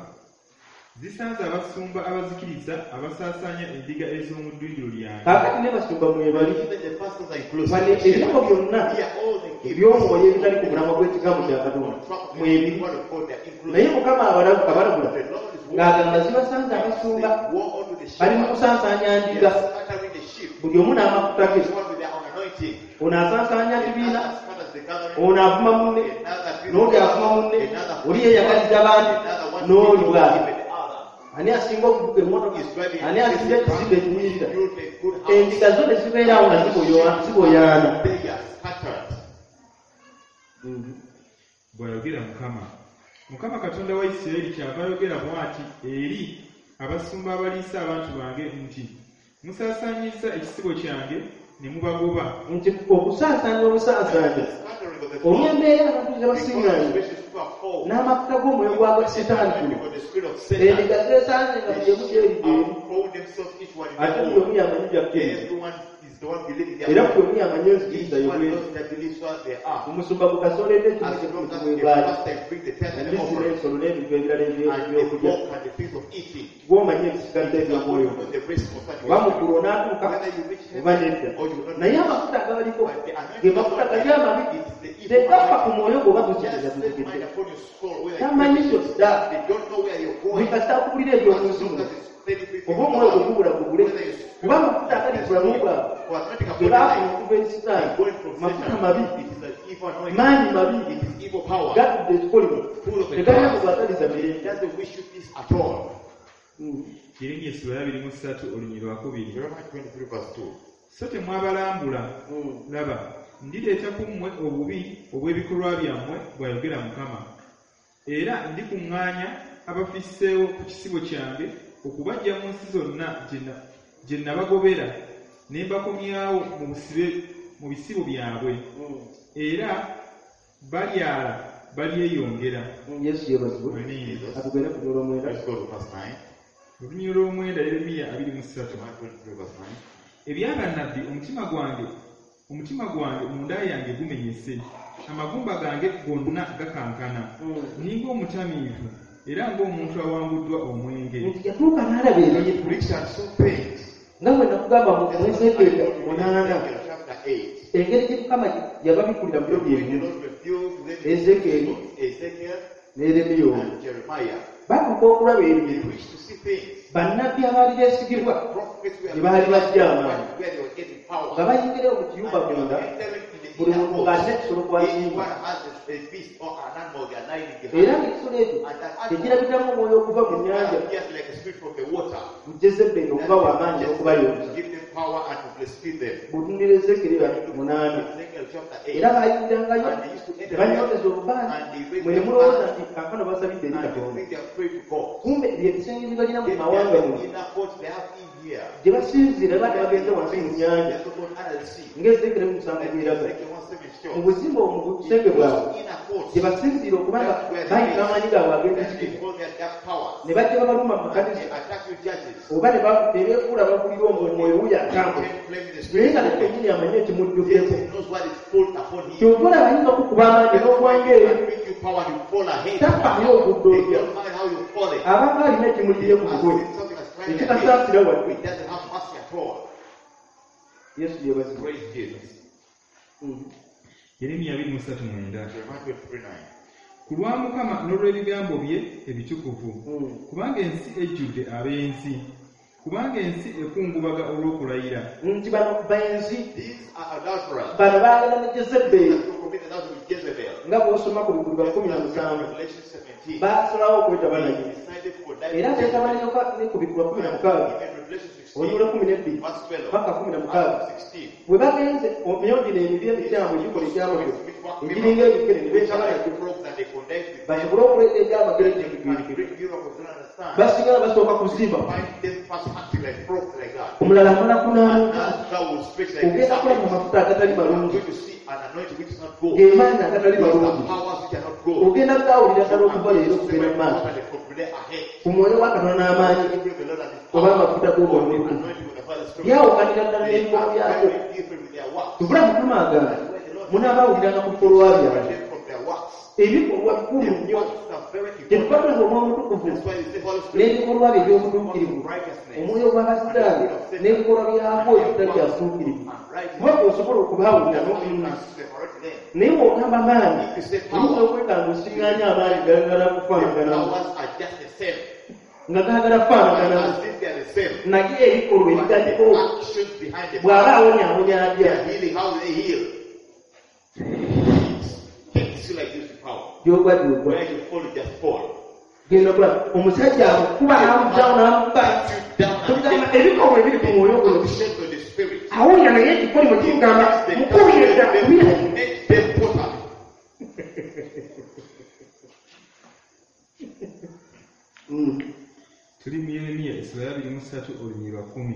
Zisanze abasumba abazikiriza abasaasaanya endiga ez'omu ddundiro lyange. Kaakati ne basumba mwebali Even the pastors are inclusive. wadde ebirabo byonna Here all the gifts eby'omwoyo ebitali ku mulamwa gw'ekigambo kya Katonda mwebiri. word of God, they are inclusive. Naye Mukama abalabu abalabula The Lord is ng'agamba zibasanze abasumba war unto the bali mu shepherd. kusaasaanya They ndiga, are scattering the sheep. buli omu n'amafuta ge. Each one with their own anointing. Ono asaasaanya kibiina, Another scatters the gathering. ono avuma munne, Another builds n'oli the avuma munne, Another oli yeeyagaliza bangi, Another wants n'oli to bw'ati. give the other. Ani asinga okuvuga emmotoka, He's driving ani asinga ekizimbe ekinyirira. build a good house. Endiga zo ne zibeerawo nga ziboya- ziboyaana. They are scattered. Bw'ayogera Mukama. Mukama Katonda wa Isirayiri kyava ayogera bw'ati eri abasumba abaliisa abantu bange nti musaasaanyizza ekisibo kyange ne mubagoba. Nti okusaasaanya obusaasaanya Scattering of the olw'embeera abantu gye because basiŋŋaanye especially people are fold. n'amafuta g'omwoyo gwa Setaani kuno. For the spirit of Satan. Endiga zeesanze nga buli emu gy'eridde eri. Unfold themselves each one in Ate their buli own. omu y'amanyi by'akkiriza. Everyone is the one believing their Era own. buli omu y'amanyi enzikiriza Each one y'obweri. knows that believes what they are. Omusumba bwe kasoledde ekimu As ky'ekimu long as kimu the ebaali. pastor bring the test and the Embizzi offering, n'ensolo n'ebintu ebirala and the ebyokulya. pork and the things of eating, Gw'omanyi ebisigadde you are eby'omwoyo. going to know the rest concerning Oba your mukulu spirit. onaatuuka Whether you reach oba heaven nedda. or you will not Naye reach amafuta agabaliko But the anointing ge of mafuta God gali is amabi the evil tegafa ku mind. mwoyo gwe oba Just guzikiriza set mind guzikidde. upon your soul whether Tamanyi you kyokka they don't know where you're going. buli kasita akubulira eby'omu nsi As long muno as it's steady people oba omwoyo gwe gubula gugule whether it's kuba amafuta agali ku bulamu bwabwe for anointing ge upon your baafuna life, okuva eri Setaani going from mafuta Satan, mabi it is an evil anointing. maanyi mabi It is evil power. gatudde ekikolimo Full of the tegalina power. kugwataliza mirembe. It doesn't wish you peace at all. Yeremiya essula ya abiri mu ssatu olunyiri lwakubiri. Jeremiah twenty-three verse two. So temwabalambula, laba, ndireeta ku mmwe obubi obw'ebikolwa byammwe, bw'ayogera Mukama. Era ndikuŋŋaanya abafisseewo ku kisibo kyange okubaggya mu nsi zonna gye nabagobera, ne mbakomyawo mu busibe- mu bisibo byabwe. Era balyala balyeyongera. Yesu yeebazibwe. Amiina. Atugende ku nnyolo omwenda. Let's go to verse nine. Olunyiri lw'omwenda Yeremiya abiri mu ssatu. Jeremiah twenty-three verse nine. Ebyabannabbi omutima gwange omutima gwange munda yange gumenyese, amagumba gange gonna gakankana, ninga omutamiivu era ng'omuntu awanguddwa omwenge. Nti yatuuka n'alaba ebibi Preached and so pains. nga bwe nakugamba mu Ezeekyeri munaana Ezekiel chapter eight. engeri gye Mukama yababikulira mu byo When the byebibi Lord revealed to them Ezekiel Ezekiel ne Yeremiya and Jeremiah. batuuka okulaba They ebibi wished to see things. bannabbi abaali beesigibwa Prophets were They were bajja amaanyi. where they were getting power. nga bayingira mu kiyumba And they munda were entering in the buli inner muntu court. ng'alina ekisolo Each kw'asimba one has a, a beast or an animal they are lying era behind. ng'ekisolo ekyo tekirabikamu omwoyo okuva mu nnyanja Appears like a spirit from the water. mu Jezeberi okubawa amaanyi n'okubayonsa. Give them power and to blessed them. bw'otunulira Ezeekyeri munaana Ezekiel chapter eight. era baayingirangayo And they used to enter tebanyooteza obubaani and they raised mwe ne their mulowooza hands nti kaakano basabidde eri and they Katonda. think they are praying to God. kumbe ebisenge bye balina mu They mawanga have muno in that court, they have in here. gye basinziira baali bagenze wansi mu nnyanja They go under the sea. ng'Ezeekyeri musanvu Like bweraga Ezekiel one seven mu shows. buzimba mu busenge bwabwe Inner court. gye basinziira okubanga bayita amaanyi gaabwe And ag'ekitiibwa because they have power. ne bajja babaluma mu And they makanisa attack you judges. oba ne ba- ne beefuula bakulira omwoyo wuyo atambula They claim the naye spirit. nga ne kennyini amanyi ekimujjuddeko He knows what is pulled upon him. kyova olaba ayinza kukuba amaanyi n'ogwanga eri And bring you power and you fall ahead. tafaayo ogudde They otya don't mind how you fall it. abanga alina ekimulire ku As bugwe if something has tried their ekikasaasira head. wadde It doesn't have mercy at all. yesu yeebazibwe. Praise Jesus. Yeremiya abiri mu ssatu mwenda. Jeremiah twenty-three nine. Ku lwa Mukama n'olw'ebigambo bye ebitukuvu, kubanga ensi ejjudde ab'ensi, kubanga ensi ekungubaga olw'okulayira. nti bano benzi These are adulterers. bano baagala ne Jezeberi Who commit adultery with Jezebel. nga bw'osoma ku bikulu bya kumi na musanvu Revelation seventeen. baasalawo okwetaba They naye decided for that. era teetabaneka ne ku bikulu kumi na mukaaga Even Revelation sixteen. olunyula kumi n'ebbiri Verse twelve. paka kumi na mukaaga Verse sixteen. bwe bagenze emyoyo gino emibi emikyamu egikola ekyamagero egiringa ebikere ne beetaba nakyo basobole okuleeta ebyamagero ekyekibiirike basigala basooka kuzimba omulala amala kunaamuka ogenda kulaba amafuta agatali malungi g'emaanyi agatali malungi ogenda gaawulira ddala okuva leero kugenda mu maaso ku mwoyo wa Katonda n'amaanyi oba amafuta g'obwonneku byawukanira ddala n'ebikolwa byako tubula Mukama agamba munaabawuliranga ku bikolwa byabwe ebikolwa bikulu nnyo tetukwatula omwoyo omutukuvu n'ebikolwa bye eby'obutuukirivu omwoyo gw'abasiraamu n'ebikolwa byako ebitali bya butuukirivu kuba osobola okubaawulira n'okulungi naye bw'ogamba maanyi olumwe okwekanga osiŋŋaanya amaanyi gagala kufaanaganamu nga gaagala kufaanaganamu naye ebikolwa ebigaliko bw'aba awonyaawonya atya gy'ogwa gy'ogwa genda kulaba omusajja akukuba n'amugyawo n'amukuba tugamba ebikolwa ebiri ku mwoyo guno awulira naye ekikolimo kimugamba mukubire dda kubira Tuli mu Yeremiya essula ya abiri mu ssatu olunyiri lwa kumi.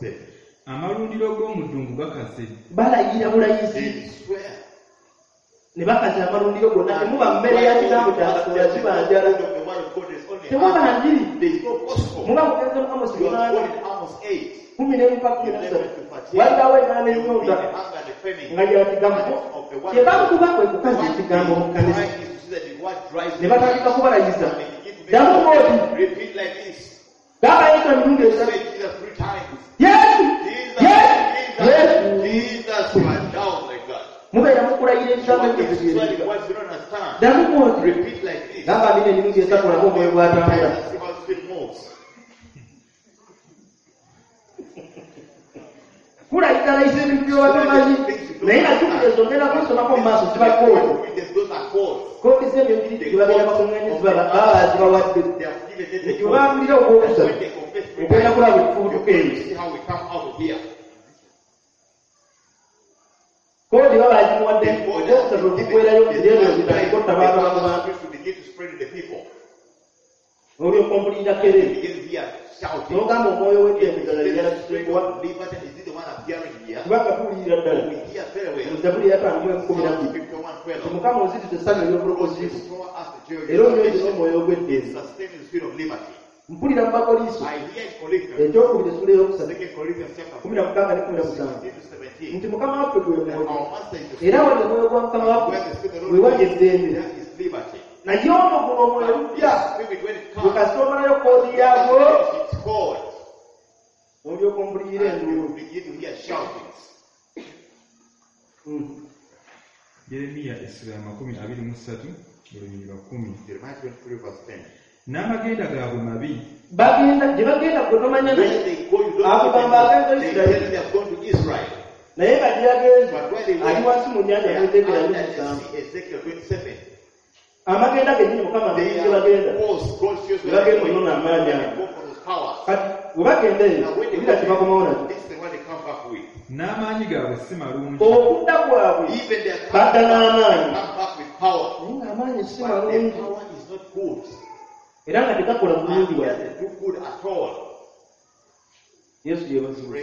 Amalundiro g'omu ddungu gakase. balayira bulayizi ne bakaza amalundiro gonna temuba mmere ya kitambo kyakatola kibanjala temuba njiri muba mugenze mu Amos kumi n'emu mpaka kumi na ssatu walibawo ennaana ennyonta nga gyatigamu kyebakuba kwe kukaza ekigambo mu kkanisa ne batandika kubalayiza ddamu oti gabayita emirundi esatu yesu yesu mubeera mukulayira ekigambo ekyo ddamu oti gamba bino emirundi esatu nabwo omwoyo bwatambula kulayigalayiza ebintu byoba bimanyi naye nakikira ezongera kusomako mu maaso ziba koodi koodi z'ebyo biri tebabeera bakuŋŋaanye baba zibawadde ekyo bambulira ogwokusatu ogenda kulaba ekifubutuka eyo koodi baba agimuwadde ogwokusatu okukwerayo ebyebyo bitandikotta baaba bakubantu olyoka omulinda kere n'ogamba omwoyo w'eddembe ddala lyalatusengwa kubanga tuwulirira ddala zabuli yataano mu enkumi na bbiri mukama oziriza essanyu ery'obulokozi era onyonyi n'omwoyo gw'eddembe mpulira mu bakoliso ekyokubiri essula ey'okusatu kumi na mukaaga ne kumi na musanvu nti mukama waffe gwe mwoyo era wali omwoyo gwa mukama waffe we wali eddembe naye ono guno omwoyo lujja bwekasita omalayo koodi yaagwo olyoka ompulirira enduulu Yeremiya essula ya makumi abiri mu ssatu olulimi lwa kkumi. N'amagenda gaabwe mabi bagenda gye bagenda gwe tomanya naye akugamba agenza Isirayiri naye nga gye yagenza ali wansi mu nnyanja n'ezeekera musanvu amagenda gennyini mukama amenyi gye bagenda gye bagenda onona amaanyi ago kati bwe bagenda eyo ebira kye bakomawo nakyo n'amaanyi gaabwe si malungi okudda kwabwe badda n'amaanyi naye ng'amaanyi si malungi era nga tegakola bulungi wadde yesu yeebazibwa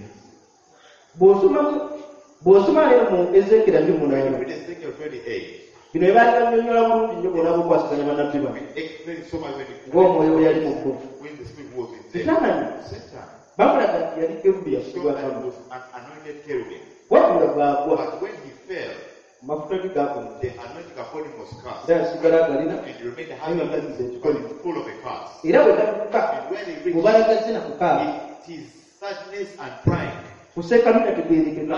bw'osoma leero mu Ezeekera mbiri munaana bino ebaali bannyonnyola bulungi nnyo bw'olaba okwasaganya bannabbi bano ng'omwoyo we yali mu bo sitaani bamulaga nti yali kerubi yasibwakamu wabula bw'agwa amafuta ge gakonde era yasigala agalina naye nga gaziza ekikoli era bwe gakuka bwebalagaze na kukaaga kuseka bitategeerekeka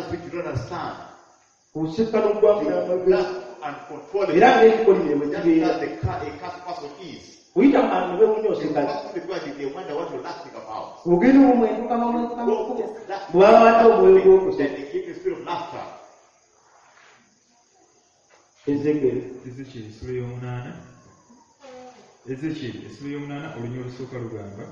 kuseka n'ogwamulaga era ng'ekikolire bwe kibeera uyita mu bantu bewunya osekazi ogenda omwentukamawentukamakube bwaba wata omwoyo gw'okuseka Ezeekeri Ezeekeri essula y'omunaana Ezeekeri essula y'omunaana olunyi olusooka lugamba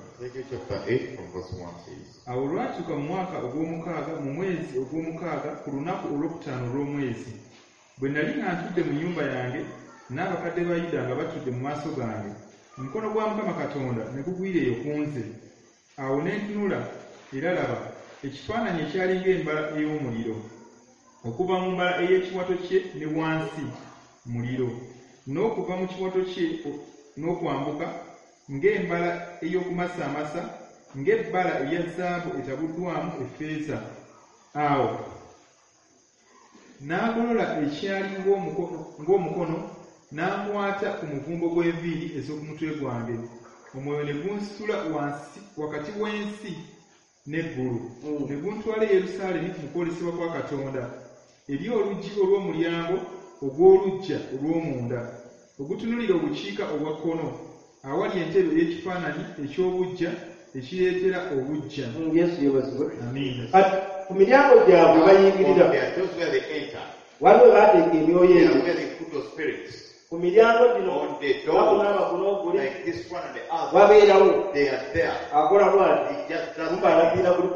awo olwatuuka mu mwaka ogw'omukaaga mu mwezi ogw'omukaaga ku lunaku olwokutaano olw'omwezi bwe nali nga ntudde mu nnyumba yange n'abakadde ba Yuda nga batudde mu maaso gange omukono gwa Mukama Katonda ne gugwira eyo ku nze awo ne ntunula era laba ekifaananyi ekyali ng'embala ey'omuliro okuva mu mbala ey'ekiwato kye ne wansi muliro n'okuva mu kiwato kye n'okwambuka ng'embala ey'okumasaamasa ng'ebbala eya zaabu etabuddwamu effeeza awo n'agolola ekyali ng'omukono n'amuwaata ku muvumbo gw'enviiri ez'oku mutwe gwange omwoyo ne gunsitula wansi wakati w'ensi n'eggulu ne guntwala e Yerusaalemi mu kwolesebwa kwa Katonda eri oluggi olw'omulyango ogw'oluggya olw'omunda ogutunulira obukiika obwa kkono awali entebe ey'ekifaananyi eky'obuggya ekireetera obuggya. Yesu yeebazibwe. Amiina. Kati ku miryango gyabwe bayingirira waliwo baateeka emyoyo ebyo ku miryango gino bakunaaba kunooguli wabeerawo akola bwati mubalagira buli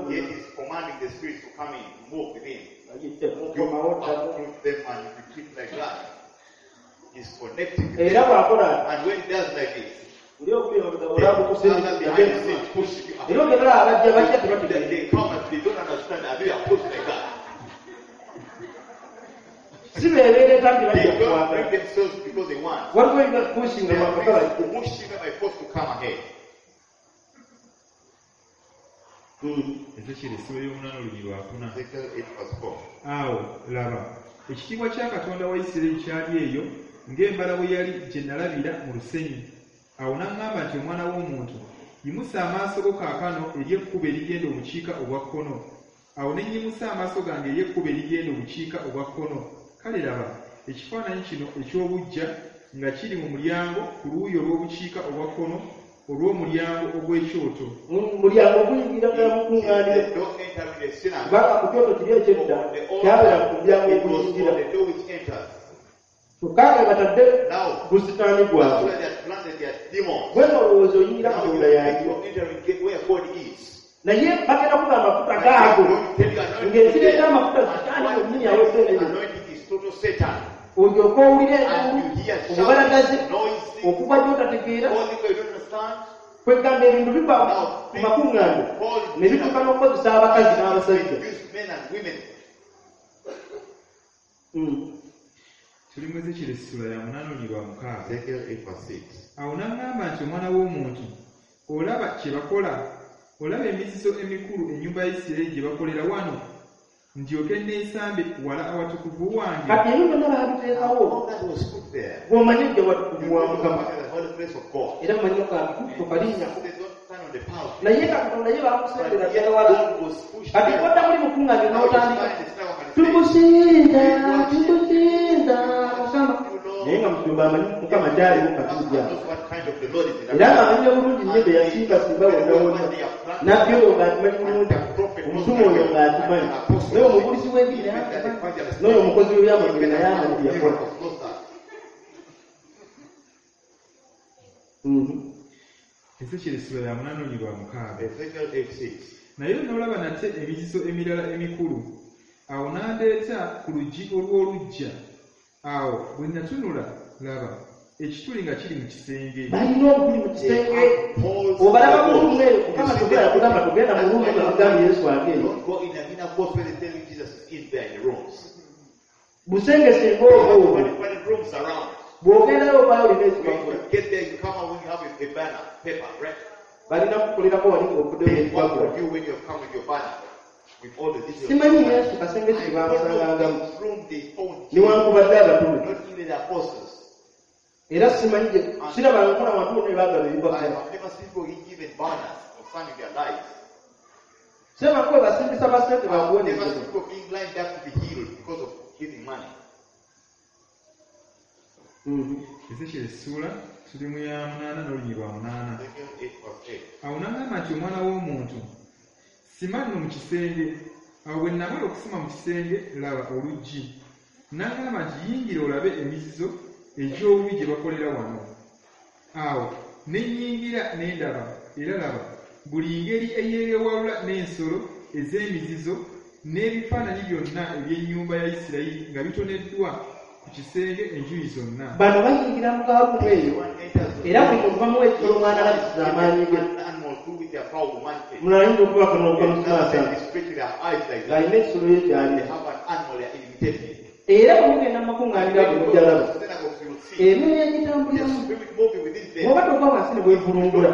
era bw'akola oli okubiolaabukuseera ogerera abajja bajja tebategere si beebeereta nti They bajja don't kukwagala bring themselves because they want. waliwo ebiba pushinga They mapaka are bajje pushing them by force to come ahead. Ezekiel essula y'omunaana olunyi lwakuna. Ezekiel eight verse four. Awo laba ekitiibwa kya Katonda wa Isirayiri kyali eyo ng'embala bwe yali gye nalabira mu lusenyi. Awo n'aŋŋamba nti omwana w'omuntu yimusa amaaso go kaakano eri ekkubo erigenda obukiika obwa kkono. Awo ne nnyimusa amaaso gange eri ekkubo erigenda obukiika obwa kkono. Kale laba ekifaananyi kino eky'obuggya nga kiri mu mulyango ku luuyi olw'obukiika obwa kkono olw'omulyango ogw'ekyoto. mulyango oguyingira ddala mu kuŋŋaaniro Don't enter with the sinner. kubanga ku kyoto kiri ekyedda kyabeera ku mulyango It was oguyingira for the door which enters. kyokka batadde Now, busitaani that's gwabwe where they had planted their demons. bwe olowooza oyingira Now katonda you yange are entering gate where God is. naye bagenda kuba amafuta gaago ng'ekireeta amafuta sitaani omunyi awesenene Anointing is total Satan. olyoka owulire And you hear obubalagaze shouting, noisy, okuva gy'otategeera only because you don't understand. kwegamba ebintu biva ku makuŋŋaaniro ne bituuka n'okukozesa abakazi n'abasajja. Use men and women. Tuli mu Ezekiel essula ya munaana olunyi lwa mukaaga. Ezekiel eight verse six. Awo n'aŋŋamba nti omwana w'omuntu olaba kye bakola, olaba emizizo emikulu ennyumba ya Isirayiri gye bakolera wano, ndyoke neesambe wala awatukuvu wange. kati ebyo byonna baabiteekawo All that was put there. bw'omanyi ejja watukuvu You wa go to mukama the holy place of God. era mumanyi kakuto kalinnya They don't stand on the power. naye katonda ye baamusembera But yet ddala wala God was pushed kati there. kodda muli mukuŋŋaaniro Now you n'otandika stand this now and say, tukusinda tukusinda mukama naye nga mutuyumba amanyi mukama gyaliwo katujja knows what kind of the Lord is in era nga amanya bulungi nnyo bye yasimbasimba wonna wonna nabbi oyo ng'atumanyi bulungi omutume oyo ng'atumanyi naye omubulizi w'ebiri n'oyo omukozi w'ebyamagero naye amanyi bye yakola. Ezekiel essula ya munaana olunyi lwa mukaaga. Ezekiel eight six. Naye n'olaba nate emizizo emirala emikulu. Awo n'andeeta ku luggi olw'oluggya. Awo bwe natunula laba ekituli nga kiri mu kisenge. balina obuli mu kisenge obalaba bulungi eyo mukama togera kugamba togenda mu lumu nga mugambi yesu ageeyo Don't go in the inner court where they tell you Jesus is in there in the rooms. busengesenga obwo When when the rooms around, bw'ogendayo obayo olina when ekibakula you get there, you come out when you have a, a banner, paper, right? balina kukolerako wali ng'okuddeyo Then what ekibakula would you when you come with your banner? With all the details. simanyi yesu kasenge I kye don't know bamusangangamu which room they found Jesus. newankubadde abatume Not even the apostles. era simanyi gye sirabanga kola wantu bonna ebagaba I ebibakula have never seen people being given banners or signing their lives. sebakwe basimbisa basente I have never bakuwonezebwa seen people being lined up to be healed because of giving money. Ezekiel essula tuli mu ya munaana n'olunyi lwa munaana. Ezekiel eight verse eight. Awo n'aŋŋamba nti omwana w'omuntu sima nno mu kisenge. Awo bwe namala okusima mu kisenge laba oluggi. N'aŋŋamba nti yingira olabe emizizo egy'obubi gye bakolera wano. Awo ne nnyingira ne ndaba era laba buli ngeri eyeewalula n'ensolo ez'emizizo n'ebifaananyi byonna eby'ennyumba ya Isirayiri nga bitoneddwa ku kisenge enjuuyi zonna. bano bayingira mu kaalumu eyo era buli muntu bamuwa ekitolo mwana alabisiza amaanyi ge munaayinza okuba kanokamusimaasa ng'alina ekisolo ye kyali era bwe mugenda mu makuŋŋaaniro ago mujalaba emyoyo egitambuliramu oba togwa wansi ne bwevulungula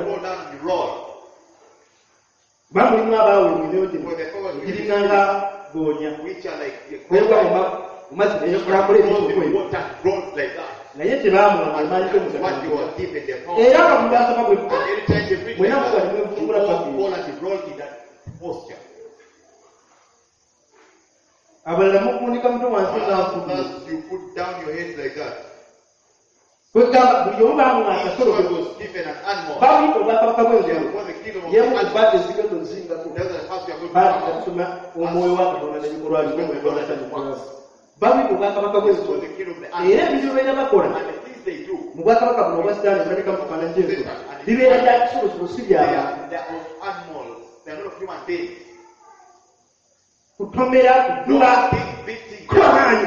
bamulimu abaawe emyoyo gino giringanga goonya kwegwa mu mazzi neyekulakula ebisokwe naye tebaamuwa amaanyi ge mugala era nga mubasaba bwe mwena muga ne mwevulungula paka abalala mukundika muto wansi ng'afudde kwegamba buli omu baamuwa akasolo bamuyita obwakabaka bw'enjalo yemu ku baati ezigenda ozingako baati katusoma omwoyo wa katonda n'ebikolwa byo bamuyita obwakabaka bw'enjalo era ebintu beera bakola mu bwakabaka buno obwa sitaani baleka mu kifaananyi ky'ensolo bibeera bya kisolosolo si byaba kutomera kugula kubamanyi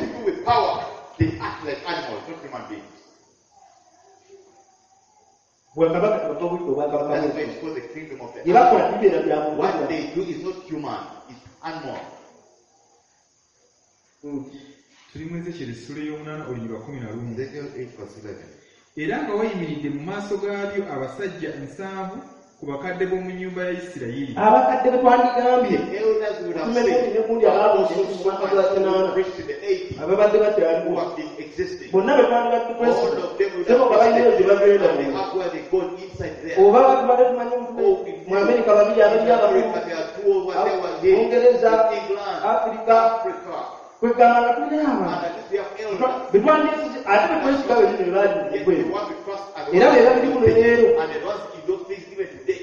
bwakabaka tebakabuyita obwakabaka bw'enjalo bye bakola bibeera bya What muntu they do is not human, it's animal. tuli mu Ezekiel essula ey'omunaana olugero lwa kumi na lumu. Ezekiel eight verse eleven. Era nga wayimiridde mu maaso gaabyo abasajja nsanvu ku bakadde b'omu nnyumba ya Isirayiri. Abakadde be twandigambye Elders would have tume said, ne kundi abaabudde mu mwaka gwa kinaana preached in the eighties, ababadde who bakyaliwo have been existing. bonna be twandigadde All of them would sebo have babalinayo gye bagenda and they have where they go inside there. oba batubadde tumanyi mu Amerika babiri abali abakulu Africa, there are two over there, one here. Bungereza, In England, Africa, Africa. kwegamba nga tulina And abantu at least they have elders. betwandiisize ate betwesika bwe bino bye Yes, baali the one we trust and the era one be we babiri don't muno leero think. And the ones in those things even today.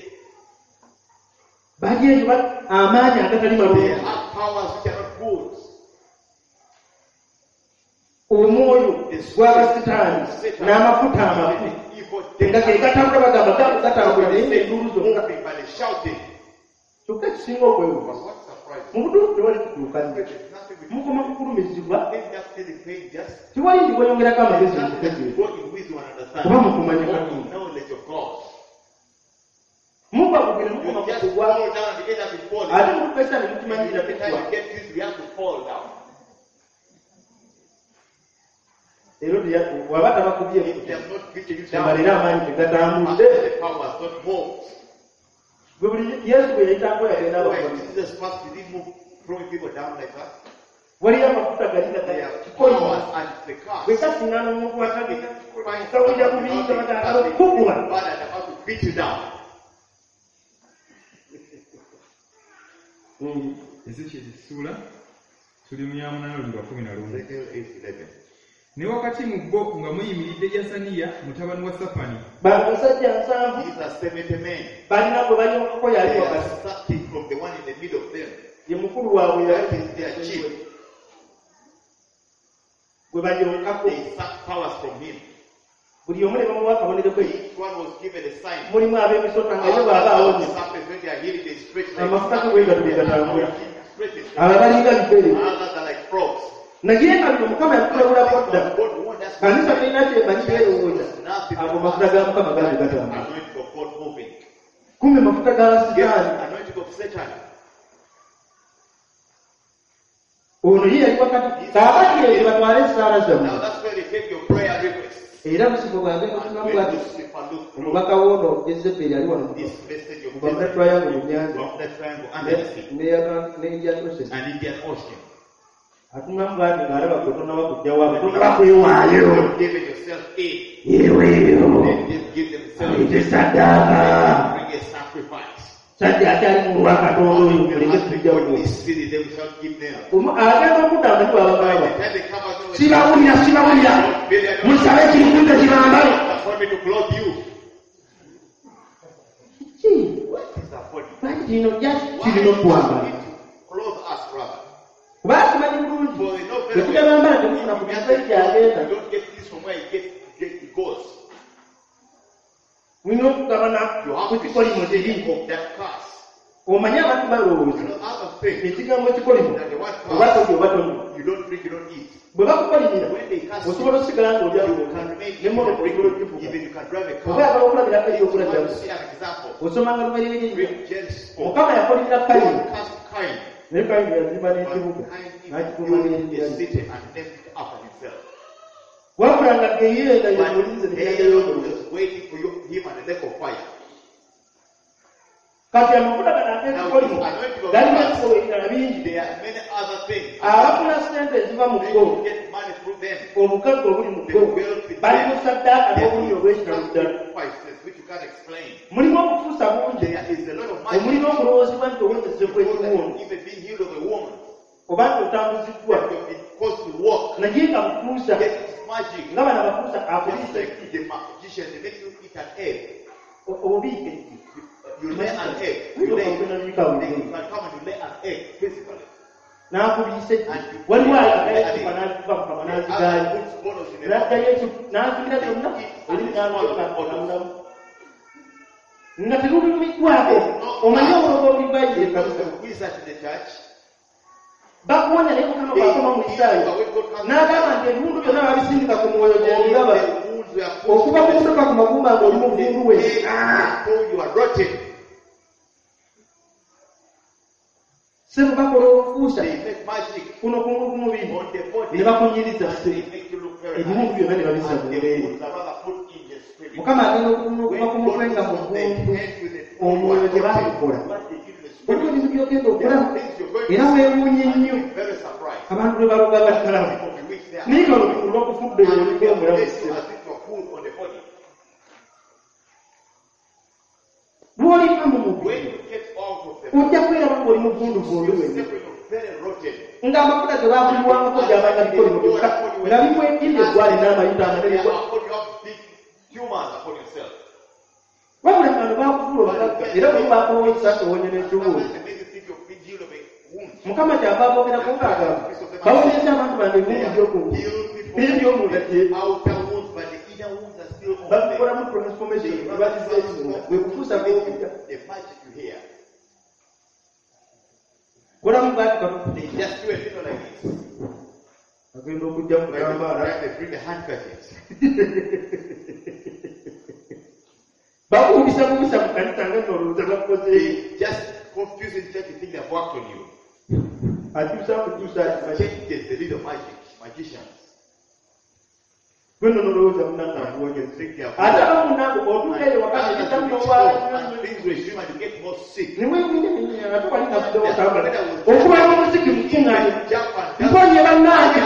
bali eyo amaanyi agatali They malungi have powers which are not good. omwoyo gw'abasitaani n'amafuta amafu nga ge gatambula bagamba gamu gatambula naye ng'enduulu zonna But they shouting. kyokka ekisinga okwewuuba But what surprised mu butuufu tewali kutuuka nnyo There's nothing we mukoma kukulumizibwa They just say the pain just tewali ndi kweyongerako amagezi mu just kutegeera go in wisdom and kuba understanding. mu kumanya Walk Katonda in knowledge of God. muba kugere You mukoma just kukugwa fall down and end up in falling. ate mutupesa ne mutumanyirira Every time tekwa you get this, we have to fall down. leero waba tabakubye If they have not beaten you down, tebalina amaanyi tegatambudde after the power has not moved. bwe buli yesu bwe yayitako yagenda When abakozi Jesus first did he move throwing people down like that? waliyo amafuta gali They gatali have kikoyi powers and the cars. bwe kasingana omuntu wakabina Find kawulira someone bubiyinza without batagala being okukuba bad and about to beat you down. Ezekiel essula tuli mu ya munaana olugero lwa kumi na lumu. Ezekiel eight eleven. Ne wakati mu bo nga muyimiridde Yasaniya mutabani wa Safani. bano basajja nsanvu These are seventy men. balina gwe balyonkako yali They wakati are starting from the one in the middle of them. ye mukulu waabwe That yali is their chief. gwe balyonkako They suck powers from him. buli omu ne bamuwa akabonero kwe Each one was given a sign. mulimu ab'emisota nga ye bw'aba What awonye happens when they are healed, they stretch like amafuta ge bwe gatuli gatambula stretches. abo balinga bifere Others are like frogs. naye nga bino mukama yakulabulako dda God won't ask kanisa talina kyemanyi beerowooza ago mafuta ga mukama gaali gatambula anointing of God moving. kumbe mafuta ga Get sitaani anointing of Satan. ono ye yali wakati kaabati eyo batwale essaala Now zammwe that's where they take your prayer request. era busigo bwange And nosoma when bwati Lucifer looked through omubaka woono Yezeberi ali wano this message of muva mu Jezebel, triangle mu nnyanja from the triangle under the sea ne Indian Ocean and Indian Ocean. atuma bwati ng'alaba gwe tonaba kujjawo abo tonaba kwewaayo You've given yourself in. yeweeyo Then they give themselves ayite saddaaka bring a sacrifice. sajja akyali mu lwa katonda oyo muleke tujjawo This city they will shall give them. agenda okuddamu ni bwaba By balaba the time they come out, they will sibawulira sibawulira musabe ekirukunze kibambale for me to clothe you. ki What is that for you? lwaki kino ja Why kirina okwambala need to clothe us rather? kubanga kimanyi bulungi For they know bwe very tujja well. bambala temufuna ku You misayi gyagenda don't get this from where it gets get it goes. mulina okugabana You have ku to kikolimo see kiri of that curse. omanye abantu You balowooza know other things ekigambo ekikolimo that the word oba curse, tolya oba tonywa you don't drink, you don't eat. bwe bakukolimira When they curse you, osobola osigala nga olya you can remain ne mono drink, osobola ogivuga even you can drive a oba car. yagala okulabirako You ebyokulabyamu want to see an example. osomanga lubereberye nnyo Read Genesis four. mukama yakolimira kayini God cast Cain, naye kayini yazimba n'ekibuga but Cain n'akituuma even n'erinnya is lye seated and named it after himself. wabula nga geyeenda But yemulinze nemiryango Aaron y'omuliro was waiting for you, him at the lake of fire. kati amafuta gano ag'ekikolimo galina ebikolwa ebirala bingi There are many other things. abafuna sente eziva mu They go will get money through them. obugagga obuli mu The go wealth in bali mu them. saddaaka There n'obulumi is obw'ekitalo ddala sacrifices which you can't explain. mulimu okufuusa bungi There is a lot of omulina money. okulowoozebwa nti owonyezebwa ekiwundu Even being healed of a woman, oba nti otambuziddwa that you've been caused to walk. naye nga mufuusa Yet it's magic. nga bano abafuusa Just akuliise like the magician, they make you eat an egg. obubiike You lay an egg. You lay. They n'abiika can buli come and you lay an egg physically. n'akubiise waliwo agayakifa n'aziva mu kamwa And n'azigaayo puts bottles in a n'addayo n'azibira zonna oli n'amulamu nga terulumiddwako omanye obulogo obulibayire kabisa wizard in the church. bakuwonya naye mukama bwakoma mu isaayo n'agamba nti ebiwundu byonna babisindika ku mwoyo gyebiraba okuva ku kutoka ku magumba ng'oli mu buvundu we You are rotten. sebo bakola obufuusa They make magic kuno kungu kumubiri on the body. ne bakunyiriza And se they make you look very ebiwundu byonna ne babisa And mu they mbeere put, rather put in the spirit. mukama agenda okuba ku mutwe nga When God mugundu is on the head with it, omwoyo gye baamukola olwo ebintu byogenda okulaba era weewuunye nnyo very surprised. abantu bwe baluga batalaba naye nga olukulu lwakufudde oliko omulamu lw'olika mu mubiri ojja kweraba ng'oli muvunduvundu wenna ng'amafuta ge baabuliwangako gy'amanya bikoli mu byokka nga bikwekirira eggwali n'amayuta amanene wabula bano baakufuula obagagga era bwe baakulowooza owonye n'ekibuuzo mukama kyava abogerako ng'agamba bawonyeza abantu bano ebiwundu by'okungu eby'omunda gye babikolamu transformation ebatiza ekizinga bwe kufuusa kwokujja kolamu bwati kakufute agenda okujja mu kambaala bakuubisa bubisa mu kanisa nga nolowooza bakoze akyusa kukyusa gwe nolowooza munanga akuwonyeza ate aba munange otuuka eyo wakati niwenyini ate wali nakuddeokambala okuba n'omusiki mukuŋŋaanya mponye bannange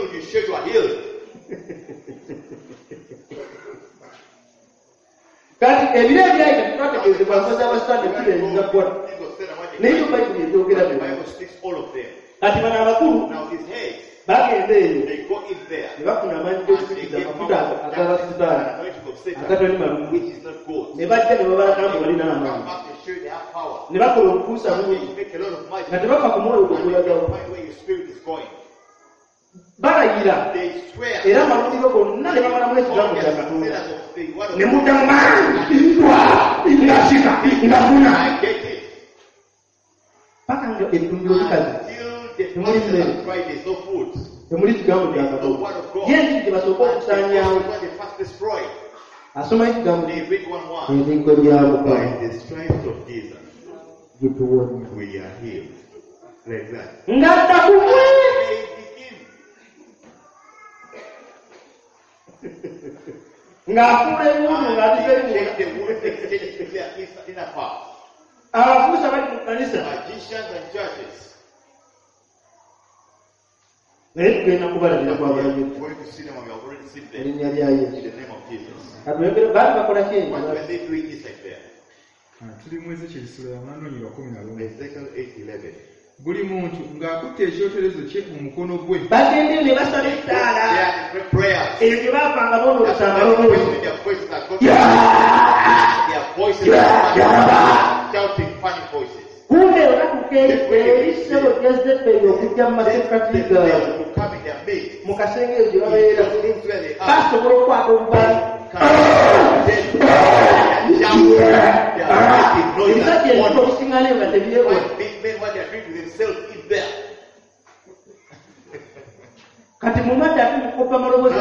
kati ebiro ebyayita tetwategeezebwa nkozi abasitani ekirenza ggwala naye yo bayibuli ebyogera byo kati bano abakulu bagenda eyo ne bafuna amaanyi g'okusikiza amafuta ag'abasitaani agatali malungu ne bajja ne babalagamu balina amaanyi ne bakola okufuusa bulungi nga tebafa ku mwoyo gwegulagawo balayira era amalundiro gonna ne bamalamu ekigambo kya Katonda ne muddamu maanyi ngasika ngafuna paka nga eddundiro likaze temuli mmere temuli kigambo kya Katonda ye nti gye basooka okusaanyaawo asoma ekigambo ebiggo bya Mukama gyetuwonye ng'adda ku mwe ng'afuula ebiwundu ng'adiza ebiwundu abafuusa bali mu kkanisa naye tugenda kubalabira kwabalabi erinnya lya Yesu katwegere baali bakola kyenyi tuli mu Ezekiel sura ya munana makumi na lumu buli muntu ng'akutte ekyoterezo kye mu mukono gwe bagende ne basala ettaala eyo gye baapanga booloosa amaloboozi kumbe olatuka eri ssebo lyazebbeeyo okujja mu masekati gaabwe mu kasenge eyo gye babeera basobola okwata obubaali ebisajja ebito okusinganeyo nga tebyewona kati mumadde ate mukopa amaloboozi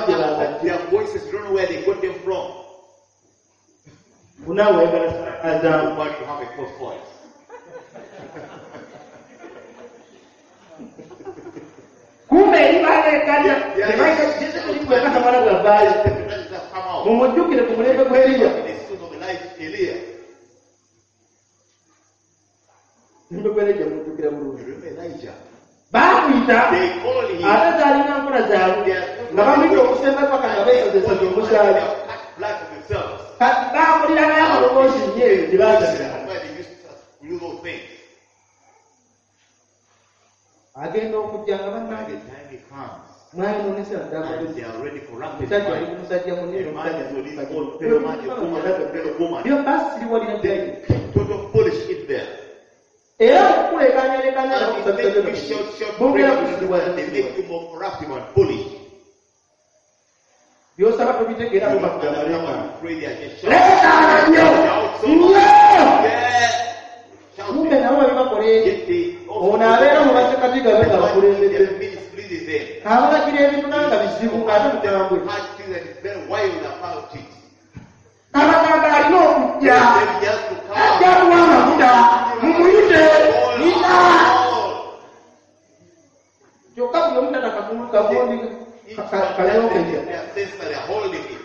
unawegala azamu kumbe eribalekanya tebaikatamala gabaali mumujjukire ku mulembe gwa Eriya mulembe gwa Eriya mujjukira bulungi baamuyita ate zaalina nkola zaabwe nga bamuyita okusemba paka nga beekozesa gy'omusaali kati baamulirayo amaloboozi nyeeyo gye baasabira agenda okujja nga bannange mwayononesa ddala musajja ali ku musajja munene byo basiriwalira era okukulekanyalekanya bongera byosaba tubitegeera kumbe nabo babibakola eri ono abeera mu masekati gabe nga bakulembedde abalagira ebintu nanga bizibu ng'ate mukambwe abagamba alina okujja ajja kuwa amafuta mumuyite nina Each one Ka- kaleo has keja. their sense that they're holding it.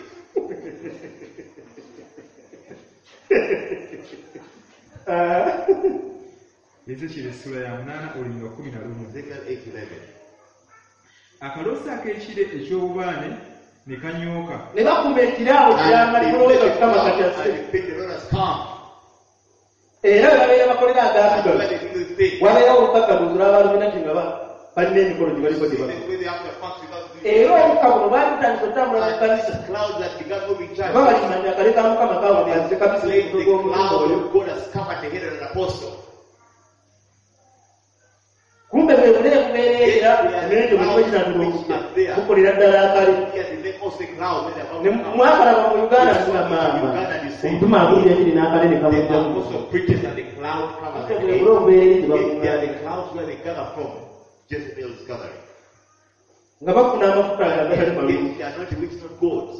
Ah, Ezekiel essula ya munaana olulimi lwa kkumi na lumu. Ezekiel eight eleven. Akaloosa ak'ekire eky'obubaane ne kanyooka. ne bakuma ekiraawo ky'amatolooza kukama And katyase the big Lord has come. era bwe babeera bakolera And when agaatugalu they do this thing, wabeerawo olukakkaluuzi lw'abaluminati nga ba- balina emikolo gye baliko gye they bako way they have to function without doing era obukka buno baatutandisa otambula mu kanisa And clouds that began moving church. oba balimanya akale ka mukama kaabukanise kabisa Like omutwe the gw'omutumba cloud oyo of God has come at the head of an apostle. kumbe bwe bulee bubeereera emirenge bwe kiba kinatula okujja bukolera ddala akali Here they make also clouds when they're about ne to come. mwakalaba mu uganda nga maama omutuma agulira ekiri n'akale ne Then the kamujjamu apostle preaches and the cloud covers the bwe head. bule obubeereri gye They are bakuŋŋaanya the clouds where they gather from. Jezebel's gathering. nga bafuna amafuta nga gatali And malungi they are not which not gods.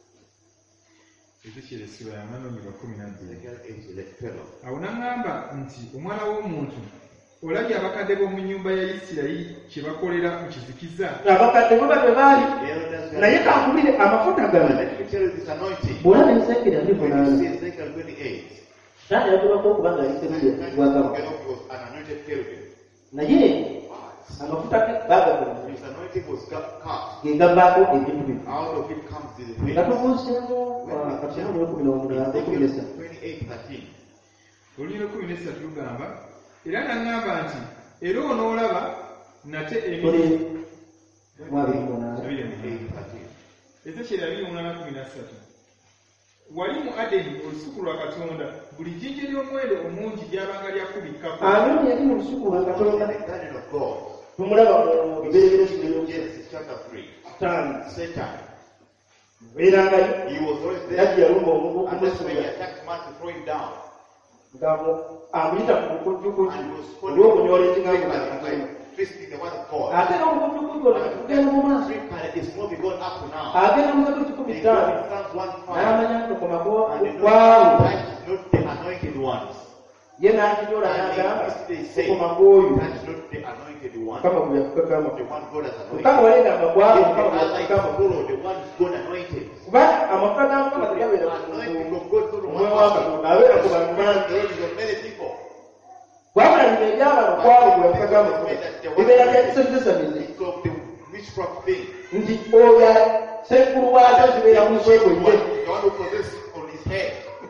Ezekiel essula ya munaana olulimi lwa kkumi na bbiri. Ezekiel eight twelve. Awo n'aŋŋamba nti omwana w'omuntu olabye abakadde b'omu nnyumba ya Isirayiri kye bakolera mu kizikiza. abakadde bo bwe baali The elders were- naye kankubire amafuta gano Let me tell you this anointing. bw'olaba ezeekeri When you alivunaana see Ezekiel twenty-eight, taani yagulwako okuba nga ayise bwagaba Enoch was an anointed cherubim. naye amafuta ge baagakolera His anointing was cut. ge gavaako ebintu bino Out of it comes the nga wind. tubuuseemu kasomo ekumi n'omulala ekumi n'essatu twenty-eight thirteen. Olulimi lw'ekkumi n'essatu lugamba era n'aŋŋamba nti era onoolaba nate tuli emirimu mu abiri mu munaana abiri mu munaana. eight thirteen. Ezekiel abiri mu munaana kkumi na ssatu. Wali mu Adeni olusuku lwa Katonda buli jjinja ly'omuwendo omungi lyabanga lyakubikkako. ani yali mu lusuku lwa katonda The garden of God. tumulaba mu bibereberye kino Genesis chapter three. ttaano Satan. beerangayo He was always there. yajja yalumba omuntu And that's when he okumusuula attacked man to throw him down. nga mu- amuyita ku bukujjukuju And he was olw'okunyola ekigambo by, kya by katonda twisting the word of God. ate n'obukujjukuju olwo tugenda mu maaso Three kind is moving on up to now. agenda mu zabuli kikumi They ttaano go in Psalms one five. n'amanya nti okoma And they know kwawo that not the anointed ones. ye n'akinyola n'agamba And they say okoma kw'oyo that's not the anointed one. mukama gwe yakukakama The one God has anointed. mukama walegamba kwawo If the mukama gwe other is yakukakama follow the one God anointed. kuba amafuta ga mukama The tegabeera anointing of God follow omwe one wa person. katonda abeera ku bantu The bangi Lord is on many people. wabula bino ebyabano kwabo gwe yakukaka amafuta bibeera byakisesesamize It's of the witchcraft thing. nti oyo sekulu waakyo zibeera mu nkwego ye The one who possesses on his head.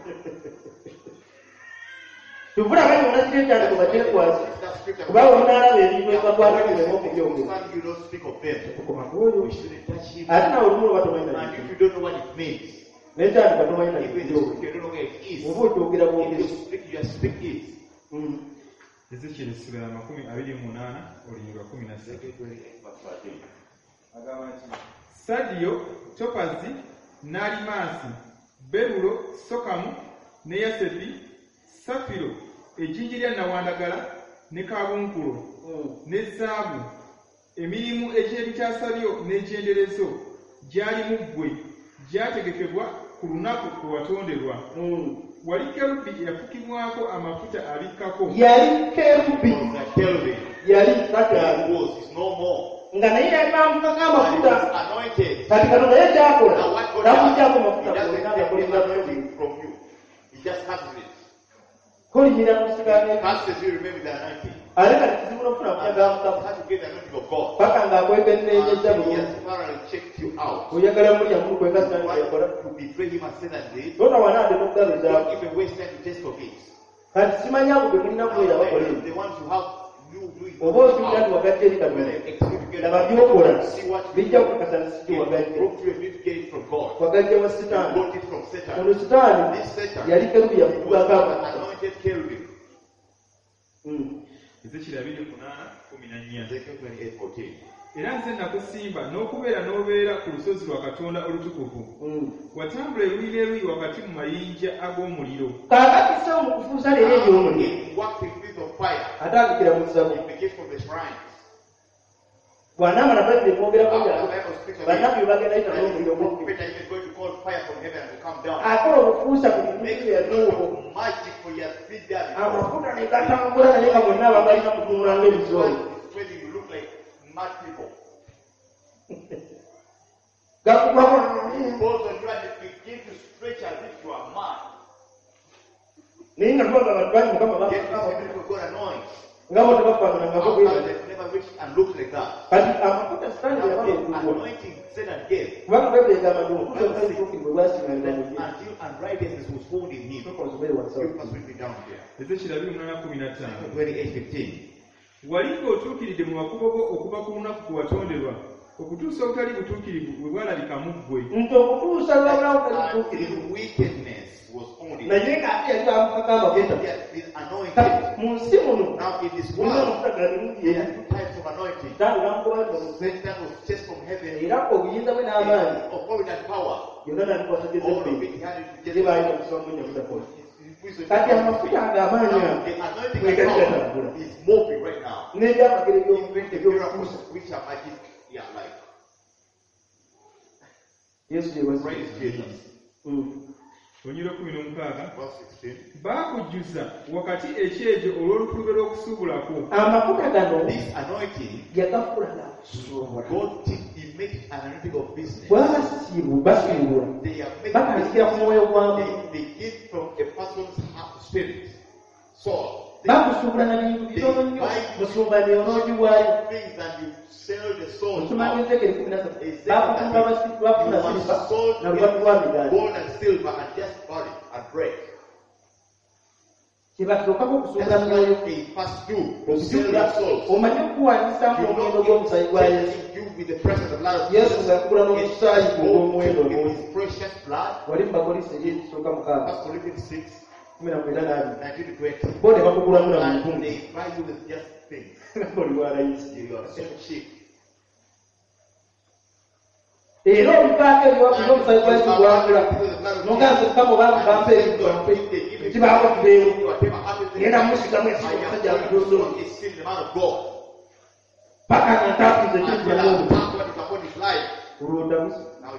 tuvula kati ona kiri ekyandiko bakyekwasa That scripture. kuba olunaalaba ebintu ebibakwatagiremu okubyogera Understand you don't speak of them. okoma kw'oyo We shouldn't touch him. ate nawe olumu oba tomanyi And naki if you don't know what it means, nekyandika tomanyi naki even the kubyogera scripture you don't know where it is. oba okyogera If you bwogezi speak, you just speak it. Ezekiel essula ya makumi abiri mu munaana olulimi lwa kkumi na ssatu. Ezekiel twenty-eight verse thirteen. Agamba nti sadiyo, topazi, n'alimansi, berulo, sokamu, ne yasepi, safiro, ejjinja lya nawandagala, ne kabunkulo, ne zaabu, emirimu egy'ebikyasa byo n'egyenderezo gyalimu ggwe gyategekebwa ku lunaku kwe watonderwa. Wali kerubi eyafukibwako amafuta abikkako. yali kerubi Was a cherubim. yali He takyali was, he's no more. nga naye yali namufukako And he amafuta was anointed. kati katonda ye kyakola Now what God namuggyako does, amafuta he doesn't gonna take the agakolinga anointing from you. He just has it. kolimira kusigane Pastors, you remember the anointing. ate kati kizibu n'okufuna And kujaga that's mukama how to get the anointing of God. paka ng'akwegennenyeza And he bulungi has thoroughly checked you out. oyagala mulya mulu kwekasina Why kyekola to betray him as Satan did? tota wanaate n'okugabiza Don't even waste time to test of it. kati simanya abo ge mulina kubeera bakola Now, ebyo the ones you have, you do it. oba okiwulira nti wagadde eri When katonda they expect to get laba it, byokola see what you bijja kukakasa nti get. wagadde Prove to you, you get it from God. wagajja wa You sitaani got it from Satan. ono sitaani This Satan yali kerubi was yafugako an amafuta anointed cherubim. Ezekiel abiri mu munaana kkumi na nnya. Ezekiel twenty-eight fourteen. Era nze nakusimba n'okubeera n'obeera ku lusozi lwa Katonda olutukuvu. Watambula eruyi n'eruyi wakati mu mayinja ag'omuliro. kaakati se mu kufuusa leero ebyomuliro He walked in flames of fire. atandikira mu ssabo He began from the shrines. bw'anaamala bayibuli emwogerako After nti the Bible speaks of bannabbi it, bagenda yita n'omuliro that gw'omuliro Peter is going to call fire from heaven and to come down. akola obufuusa ku bintu Make bye a yali lot okwo of magic for your feet there. amafuta ne gatambula naye nga bonna ababalina kutunula ng'ebizooyi When you look like mad people. gakubamu also try to begin to stretch as if you are mad. naye nga tubaga batwali mukama Yet these people got anointed. nga bo tebafaanana nga How bo come they've never reached and looked like that? kati amafuta sitaani Now, yabala the okuggwa anointing Satan gave kubanga bayibuli egamba nti omutuusa omutuukirivu bwe bwasiŋŋanira mu ye until unrighteousness was found in him. tokozobere wasa You must read it down here. ezekira bibiri munana kumi na ttaano twenty-eight fifteen. wali ng'otuukiridde mu makubo go okuva ku lunaku ku watonderwa okutuusa obutali butuukirivu bwe bwalabikamu ggwe nti okutuusa lwabulawo tali butuukirivu Until wickedness was found in him. naye ng'ate yali amufako amafuta He has been anointed. kati mu nsi muno Now in this mulina world, amafuta ga mirundi there eri are two types of anointing. sitaani namukubanga Satan was chased from heaven. era obuyinza bwe n'amaanyi Authority and power. byonna nalikwata All of jezeberi it he had to gye balina just okusoma munyamudakola Now, kati amafuta ago amaanyi the ago anointing bwe of gali power gatambula is moving right now. n'ebyamagero Even the miracles ebyokutuusa which are magic, yeah, like yesu yewazi praise Jesus. onyiro kumi n'omukaaga Verse sixteen. baakujjuza wakati ekyejo olw'olufulube lw'okusuubulako amafuta gano This anointing, yagafuula n'akusuubula God did, He made it an anointing of business. bwabasiibu basuubula They are making batandikira ku mwoyo gwamu they, they get from a person's heart, spirit, soul. They bakusuubula na bintu bitono nnyo musumba byonoogiwayo things and you sell the soul. nsoma out. ng'enteekeri kumi na ssatu bakutunda bafuna You siliva are sold na lubatu lwa migaati gold and silver and just body and bread. kyebatuukako okusuubula That's mwoyo why they pass through to sell okujjukira their souls. omanye okuwandisamu You omuwendo know, gw'omusaayi gwa yesu taking you with the precious blood of yesu Jesus. ng'akugula n'omusaayi gwe ogw'omuwendo With mungi his precious blood. wali mu bakolisi eryekisooka mukaaga First Corinthians six, kumi na mwenda n'abiri nineteen to twenty. bo ne bakugulamu na And muntu they buy you with just things. oli bwalayisi You are so cheap. era obivaako ebiwakuza omusaayi gwa yesu gwagula nogaza mukama obanga bampa ebintompe kibaako kibeewo genda musikamu esiko omusajja akudodo paka nantaakuza ekirikunamu olwonda musi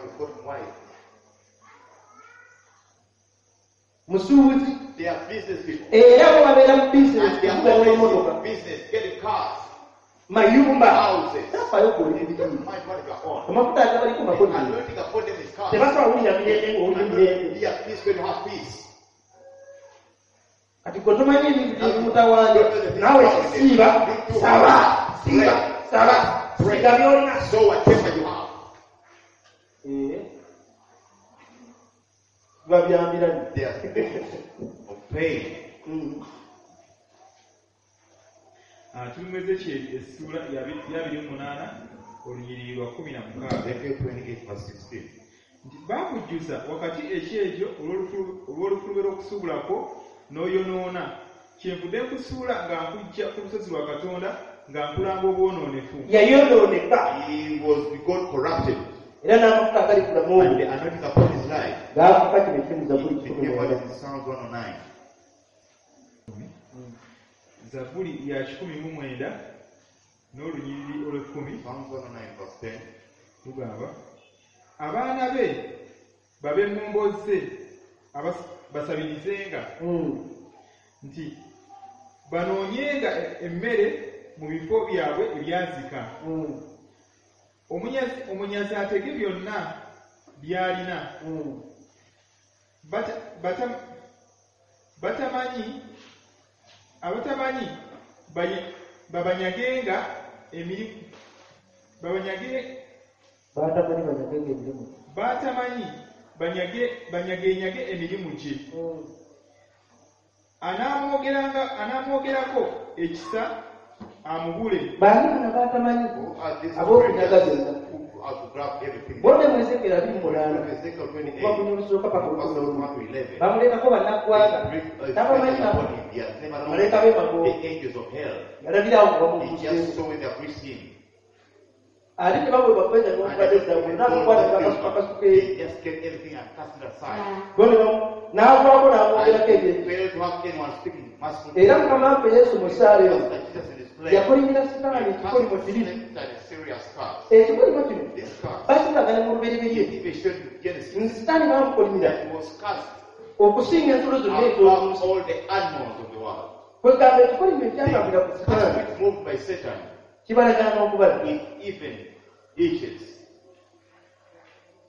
musuubuzi era bo babeera mu bizinesi kugula n'emotoka mayumba tafayo kuola ebitini amafuta agabaliko makodini tebasobola wulira mirembe ng'oli mirembe kati gwe tomanyi ebintu byebimutawande naawe siiba saba siiba saba siga byolina babyambirani tuli mu Ezekyeri essuula ya abiri mu munaana olunyiriri lwa kumi na mukaaga nti baakujjuza wakati ekyejo olw'olufulube lw'okusuubulako n'oyonoona kyenvudde nkusuula nga nkujja ku lusozi lwa Katonda nga nkulanga obwonoonefu yayonooneka era n'amafuta agali ku lamu gaafuka kino ekimuza buli kikumi mwenda Zabuli ya kikumi mu mwenda n'olunyiriri olw'ekkumi tugamba abaana be babeŋŋombozze basabirizenga nti banoonyenga emmere mu bifo byabwe ebyazika omunyazi atege byonna by'alina batamanyi abatamanyi babanyagenga emirimu babanyage batamanyi banyagenga emirimu batamanyi banyage banyagenyage emirimu gye anamwogeranga anamwogerako ekisa amubule baana batamanyi ab'okunyaga byonna bonne mu Ezekyeri abiri mu munaana okuva ku nyulusooka paka olukumi n'olumu bamuleetako bannaggwanga tabamanyi nabo baleeta be mago yalabirawo nga bamukuseemu ate tebabwe bafeza n'okubadde zaabwe nakukwata akasuka eri n'avako n'amwogerako ebyekiso era mukama waffe yesu mu ssaala eyo yakolimira sitaani ekikolimo kiri ekikolimo kino bakiragane mu lubereberye nti sitaani bamukolimira okusinga ensolo zonna ez'omunsi kwegamba ekikolimo ekyakabira ku sitaani kibalagana n'okubala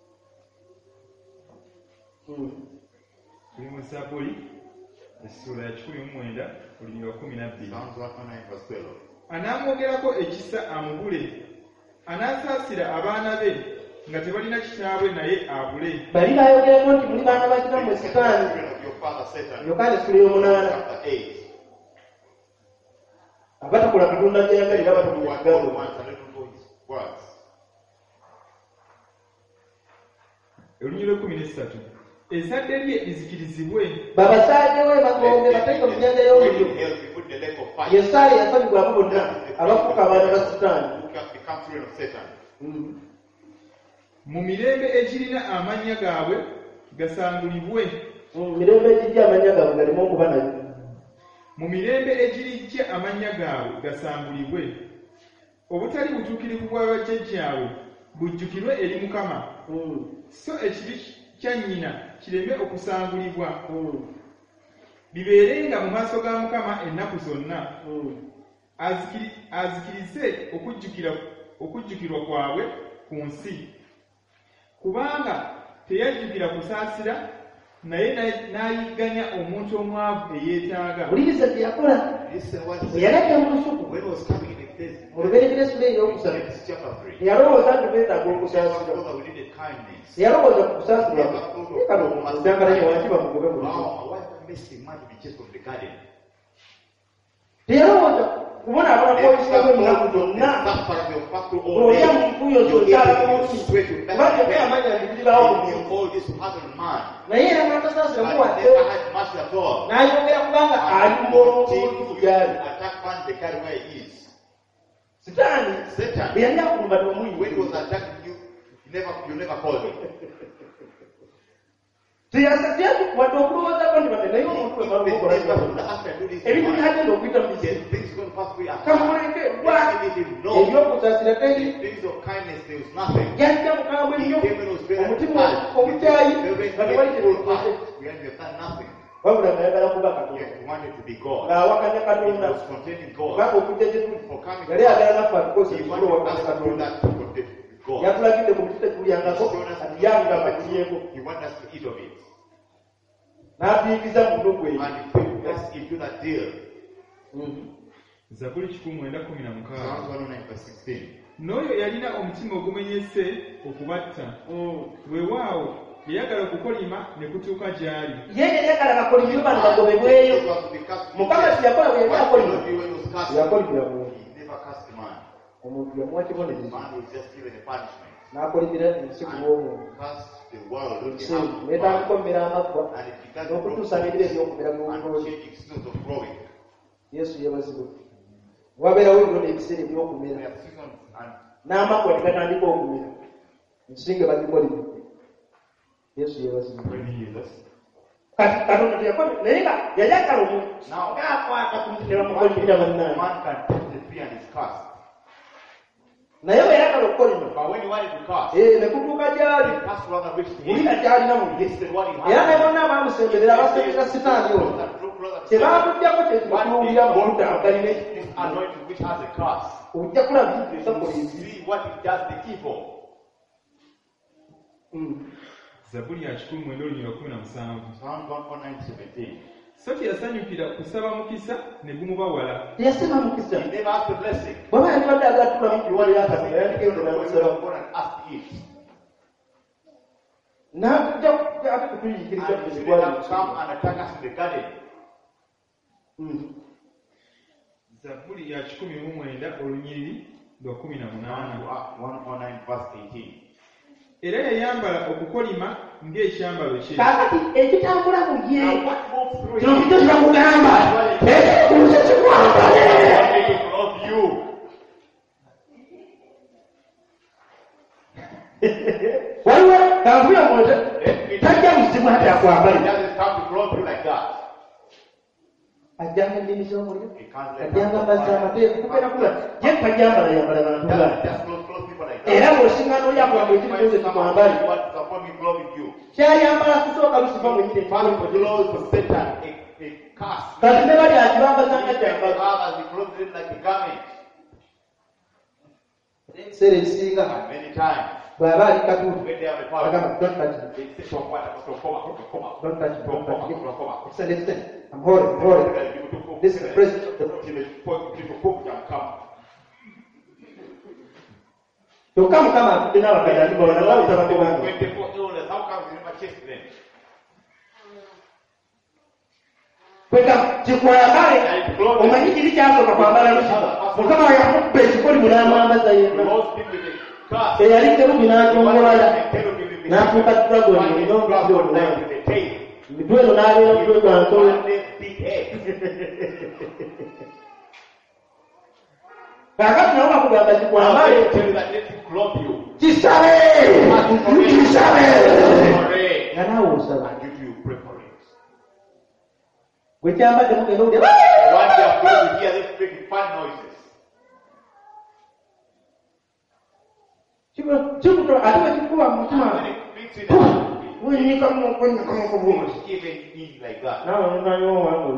tuli mu Zabbuli essula ya kikumi mu mwenda olulimi lwa kumi na bbiri. Anaamwogerako ekisa amubule, anaasaasira abaana be nga tebalina kitaabwe naye abule. Bali bayogerako nti muli baana ba kitammwe Setaani. Yokaana essula y'omunaana. Abatakola Katonda ky'ayagalira batakola kigambo. Olunyi lw'ekkumi n'essatu. Ezzadde lye lizikirizibwe. Babasaaje we bagombe bateeke mu nnyanja y'omuliro. Yesaaya yasabibwa abo bonna abafuuka abaana ba Setaani. Mu mirembe egirina amannya gaabwe gasangulibwe. Mu mirembe egirya amannya gaabwe galeme okuba nayo. Mu mirembe egirijja amannya gaabwe gasangulibwe. Obutali butuukirivu bwa bajjajjaabwe bujjukirwe eri Mukama. So ekibi kya nnyina kireme okusangulibwa. Bibeerenga mu maaso ga Mukama ennaku zonna. Azikirize okujjukira okujjukirwa kwabwe ku nsi. Kubanga teyajjukira kusaasira naye n'ayigganya omuntu omwavu eyeetaaga. Wuliriza kye yakola. Bwe yalajja mu lusuku mu lubereberye essula ey'okusatu teyalowooza nti beetaaga okusaasira. Teyalowooza ku kusaasira kano omujangalanye wansi bamugobe mu lusuku. Teyalowooza kubonaabonako obisigamu emunaku zonna olya muntu yo kyokyala munsi kubanga ate amanya nti biribaawo naye era n'atasaasira muwadde n'ayongera kubanga ali mu gyali. Setaani bwe yali akulumba tomuyi wadde okulowoozako nti bate naye omuntu webalukola ebintu byagenda okuyita mu kamuleke ebyokusaasira teri yajja mukambwe nnyo omutima omukyayi nga tewalitereekese wabula ngayagala kuba Katonda ng'awakanya Katonda kubanga okujja gye tuli yali ayagala naffe atukoze tusobole owakanya Katonda. Yatulagidde ku biti tetulyangako ati yanga batulyeko n'atuyigiza mu nnugwe. Zabbuli kikumi mwenda kumi na mukaaga. N'oyo yalina omutima ogumenyese okubatta. Weewaawo yayagala okukolima ne kutuuka gy'ali. Ye yayagala bakolimi bano bagobebweyo. Mukama si yakola bwe yali akolima. Yakolimira muntu. Omuntu yamuwa kibonerezo. N'akolimira ensi ku bw'omuntu. Neetaaga okukomera amaggwa n'okutuusa n'ebiro ebyokumera by'obuloozi. Yesu yeebazibwe. Wabeerawo ebiro n'ebiseera ebyokumera n'amaggwa ne gatandika okumera ensinga bagikolima. Yesu yeebazibwe. Kati Katonda teyakola naye nga yayagala omuntu ng'akwata ku muti ne bamukolimira bannaye. Naye bwe yayagala okukolima ne kutuuka gy'ali bulina gy'alina mu era ne bonna abaamusemberera abasemberera Setaani oyo tebaatuddako kyekibatuwulira mu oludda galina ojja kulaba esakola ebibi. Zabbuli ya kikumi mwenda olunyi lwa kumi na musanvu. So teyasanyukira kusaba mukisa ne gumubawala. Teyasaba mukisa. Bw'aba yalibadde agatula mu kiwala ya Katonda yandigenda n'amusaba. N'ajja ate kutuyiikiriza kuzigwala. Zabbuli ya kikumi mu mwenda olunyiriri lwa kumi na munaana. Era yayambala okukolima ng'ekyambalo kye. Kaakati ekitambula mu ye kino kijjo kirakugamba ekikuuze kikwambale. Waliwo kanvuya mwote tajja buzibu ate akwambale. Ajjanga ennimi z'omuliro ajjanga amazzi amateefu kubeera kula ye tajjambala yambala bantu bali. Era bw'osiŋŋaana oli akwamba ekirimuze kikwambale kyayambala kusooka lusiva mu nyine kati ne bali akibambazanga kyambala ebiseera ebisinga bw'aba ali katuufu when they have the power, agamba don't touch it. they say to one, to come up, to come up, Don't touch it, to don't come touch up, it. to come up. Listen, listen. I'm holding, I'm holding. This is the president. Kyokka Mukama atudde n'abakadde ati balala nga butabagobanga. Kweka kikwambale omanyi kiri kyasooka kwambala Lusifa. Mukama yakubba ekikoli mu n'amwambaza yenna. Eyali kerubi n'atyongolala n'afuuka dragoni erina omubiri omuwanvu. Emitwe eno n'abeera omutwe gwa nsolo. Kakati nabo bakugamba kikwambale kisabe kisabe nga naawe osaba gwe kyambadde mugenda owulira kikuto ate bakikuba mu mutima wenyika mukwennyikamuku bungi naawe nonanyo owange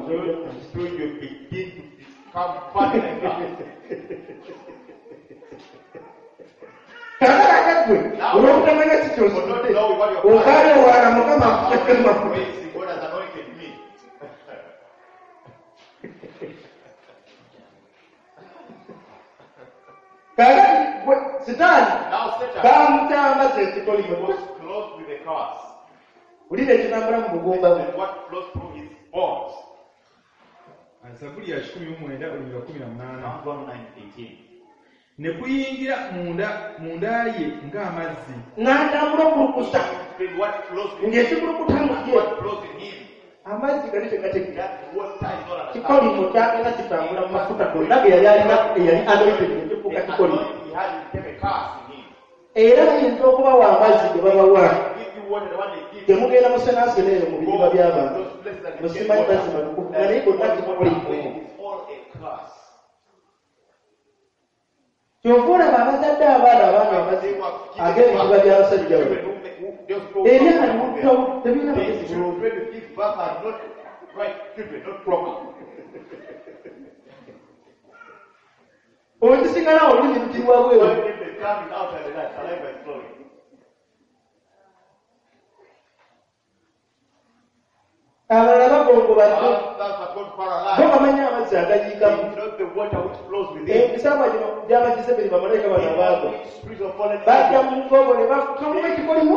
kakaka gwe olwokutamanya kikyosite okaale owala Mukama kakati gwe sitaani bamutambaza ekikoli ulira ekitambula mu bugumba bwe Zaburi ya kikumi mu mwenda olunyira kumi na munaana ne kuyingira munda munda ye ng'amazzi n'atambula okulukusa ng'ekikulukuta mu ye amazzi gali tegategeka kikolimo kyagenda kitambula mu mafuta gonna ge yali alina eyali anointed ekifuuka kikolimo era ayinza okubawa amazzi ge babawa temugenda musenaseneeyo mu bidiba by'abantu musimanyi bazima tukufu nga naye gonna kikolimo kyova olaba abazadde abaana abaana abazibu ag'ebidiba by'abasajja we ebyana biwuttawo tebirina magezi bulungi okisigala olulimi lutirwa bwewe abalala bagongobadde bo bamanyi amazzi agayiikamu ebisamwa gino byamagize biri bamalayika bano abaagwa bajja mu nkobo ne bafukamu ekikolimu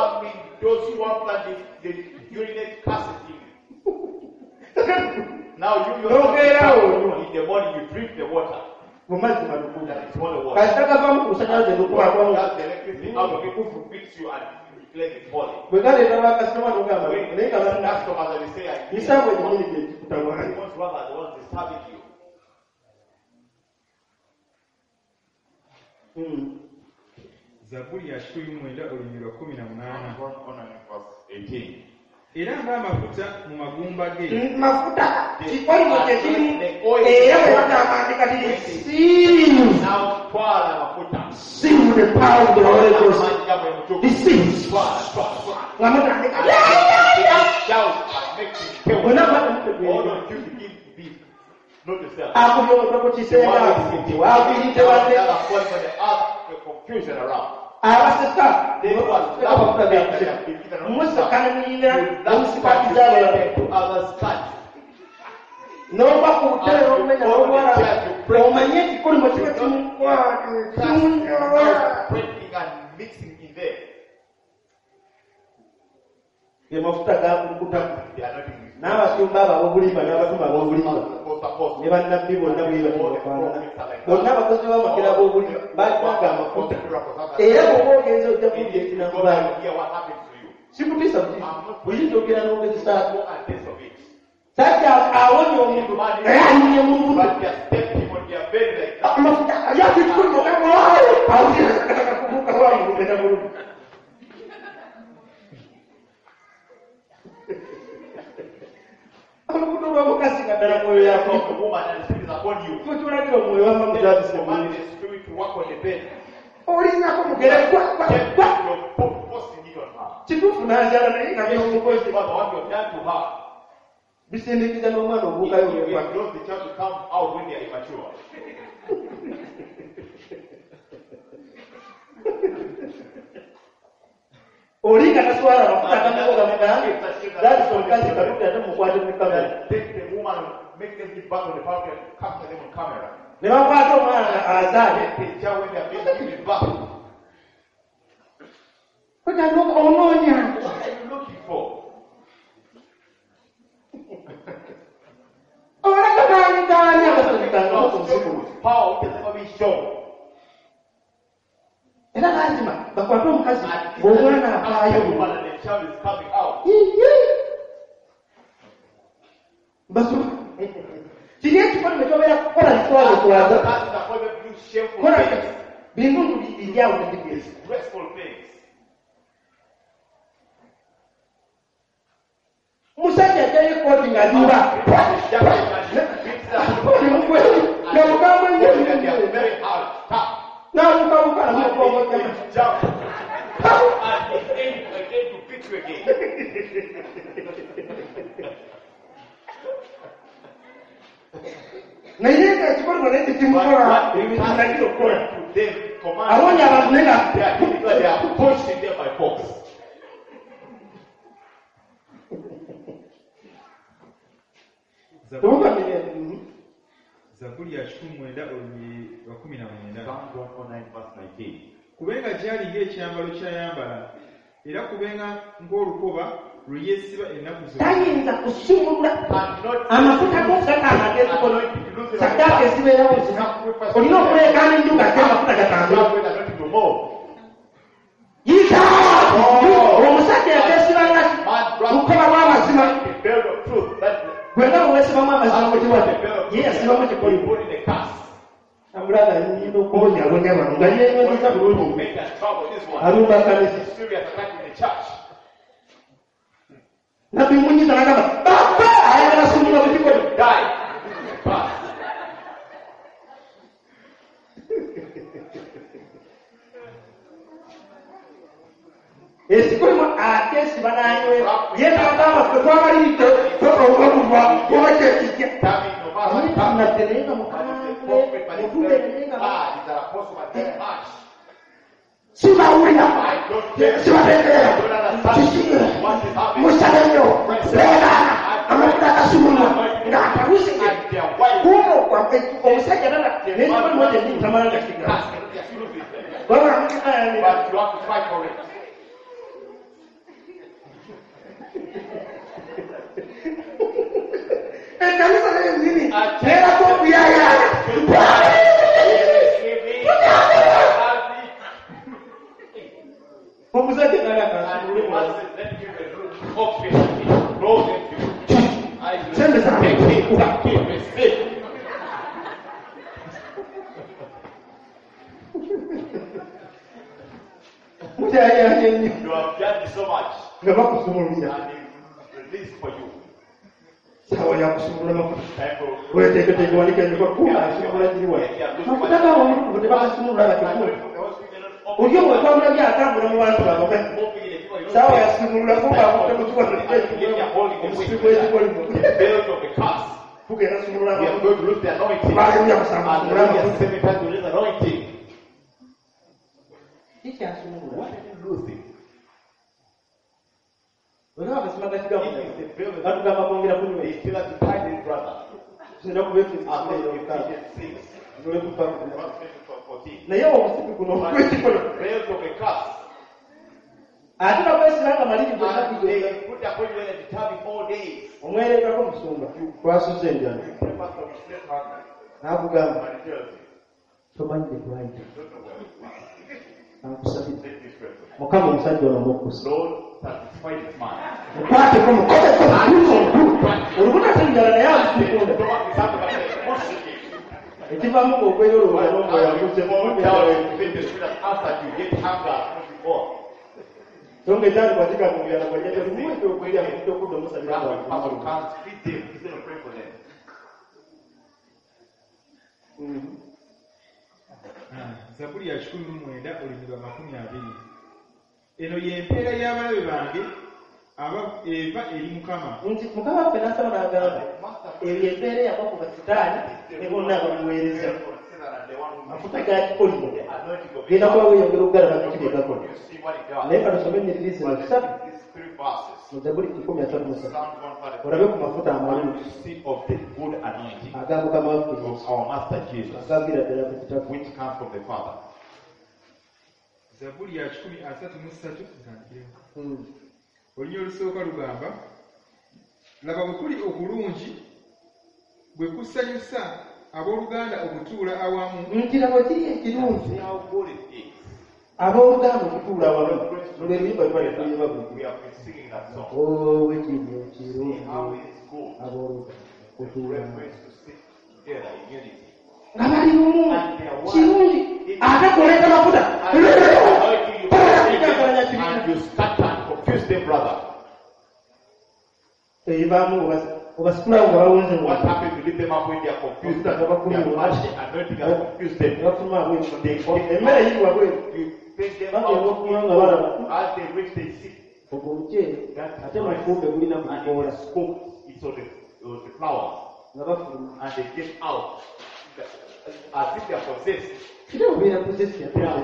n'ogeerawo mu mazzi matukuvu kati tagavamu ku lusanyalaze lukwakwamu bwe galeeta bakasitoma nogamba naye nga bisambo ekinyini gyekikutawaani Zaburi ya kikumi mu mwenda olunyira kumi na munaana era ng'amafuta mu magumba ge mafuta kikolimo kyekirimu era bwe batambandika tiri seal seal the power of the Holy Ghost this is nga mutandika bwena akubye omutoko kiseera waakuyite wadde abaseka museka nemuyingira omusikatiza abalala n'oba ku butale n'omumenya n'obwala omanye ekikolimo kiba kimukwate kimunyola ge mafuta gakulukutaku n'abasumba abo ab'obulimba n'abatuma ab'obulimba ne bannabbi bonna bwebafaanana bonna abakozi b'amakera b'obulimba bajjaga amafuta era bw'oba ogenza ojja kuwulira ekinakubaana sikutiisa buyinza ogera n'ogezesaako sajja awonya omuntu naye anyumye mu muntu amafuta ayakikulimo gamwaye awulirakubuuka wangu lumena bulumi olubuto lw'omukazi nga ddala mwoyo yakotulagira omwoyo wama muzabise olingako mugere kituufu n'anjala naye nga byomukozi bisindikiza n'omwana obuukayo olinga naswala amafuta agamukoga mugange zaati omukazi kaluti ate mukwate mu kamera Take the woman and make them get back on the park and capture them on camera. ne bakwata omwana azaale They tell when they are being given back. onoonya What are you looking for? oleka gaanyigaani agasabikanga ku nsikulu Power can never be shown. era lazima bakwate omukazi omwana avaayo Woman and the child is coming out. basoma kiri ekikolimo kyobeera kukola kitwalo twaza That is the problem of doing shameful kola things. bintu bijjawo nedigezi Disgraceful things. musajja ajjayo ekooti ng'ajuba namugamba They are very hard, tough. namukamuka namukongoja Jump. And it's aim again to beat you again. naye nga ekikolimo naye tekimukola ebinagiro okukola To them, command. awonya abantu naye They are hitting like they are pushing them by force. temukamire Zabuli ya kikumi mwenda olunyi lwa kumi na mwenda. Psalm one oh nine verse nineteen. Kubenga gyali ng'ekyambalo ky'ayambala, era kubenga ng'olukoba lwe yeesiba ennaku zonna. tayinza kusumulula Cannot amafuta g'okugataana ag'ekikono saddaaka ezibeerawo zina olina okuleekaana enju ng'ate amafuta gatambula yita omusajja yakeesibanga lukoba lw'amazima bwenga bweweesibamu amazima mu kiwate ye yasibamu kikolimo amulaga nyina okubonyabonya bano nga yenyonyiza bulungi alumba kanisa nabbi munyiza nagamba baba ayagala sumula mu kikono esikolimo akeesiba n'anyweera ye nagamba ffe twabaliridde tokawulabulwa oba kyekijja nate naye nga mukambwe mutubeere naye nga sibawulira sibategeera kisiye musabe nnyo leera amafuta agasumulwa ng'atabusige kuno omusajja dala n'ekikolimo kyennyini tamala gakiga baba ekanisa n'enzini neerako okuyaayaala omusajja nagakansimule sembe zange mutyayaaya ennyo nga bakusumulira sawa yakusumula mafuta weteeketeeke wanika enjokwa kuba asumula giriwa mafuta gawo omutukuvu tebakasumulula bakekula olyo bwetwamula byatambula mu bantu baboka sawa yasimulula kuba akutte mu kiwano omusipi gw'ekikolimo tugenda sumulula baleluya musamba sumula mafuta kikyasumulula olaba amasima gakigamu batugamba kwongera kunywa tulina kubeefisiole naye omusipi guno gwekikono ate bakwesiranga maliri omwereetako omusumba twasuze enjala n'akugamba tomanyi gyetwayita ankusabire mukama omusajja ono mukkusa mukwateko mukozeko olubunate njala naye amusikunda ekivamu ng'okweyolooza n'omwoyaguze songa ekyali kwatika mu byala kwajja tolimuwete okulya mukudde okudda omusabira Zabuli ya kikumi mu mwenda olunyi lwa makumi abiri. Eno y'empeera y'abalabe bange aba eva eri Mukama. nti mukama waffe n'asaba n'agamba eyo empeera eyava ku basitaani ne bonna abamuweereza amafuta gakikolimo genda kuba weyongera okugalaba nekibye gakola naye katusome ennyiriri zino ssatu mu Zabuli kikumi asatu mu ssatu olabe ku mafuta amalungi aga Mukama waffe agaviira ddala ku kitaffe. Zabuli ya kikumi asatu mu ssatu olunya olusooka lugamba, laba bwe kuli okulungi bwe kusanyusa abooluganda okutuula awamu. Nti laba kiri ekirungi abooluganda okutuula awamu. Lwe luyimba lwali tuluyimba buli oh ekino kirungi abooluganda okutuula nga bali bumu kirungi ate kuleeta mafuta ebaamu obasikulawo nga bawunze emmere yiwa bweru bagenda okunywa nga balaba ogwo omuceere ate mufumbe gulina ku kikoola nga bafuluma as if they are possessed. You know, we are possessed.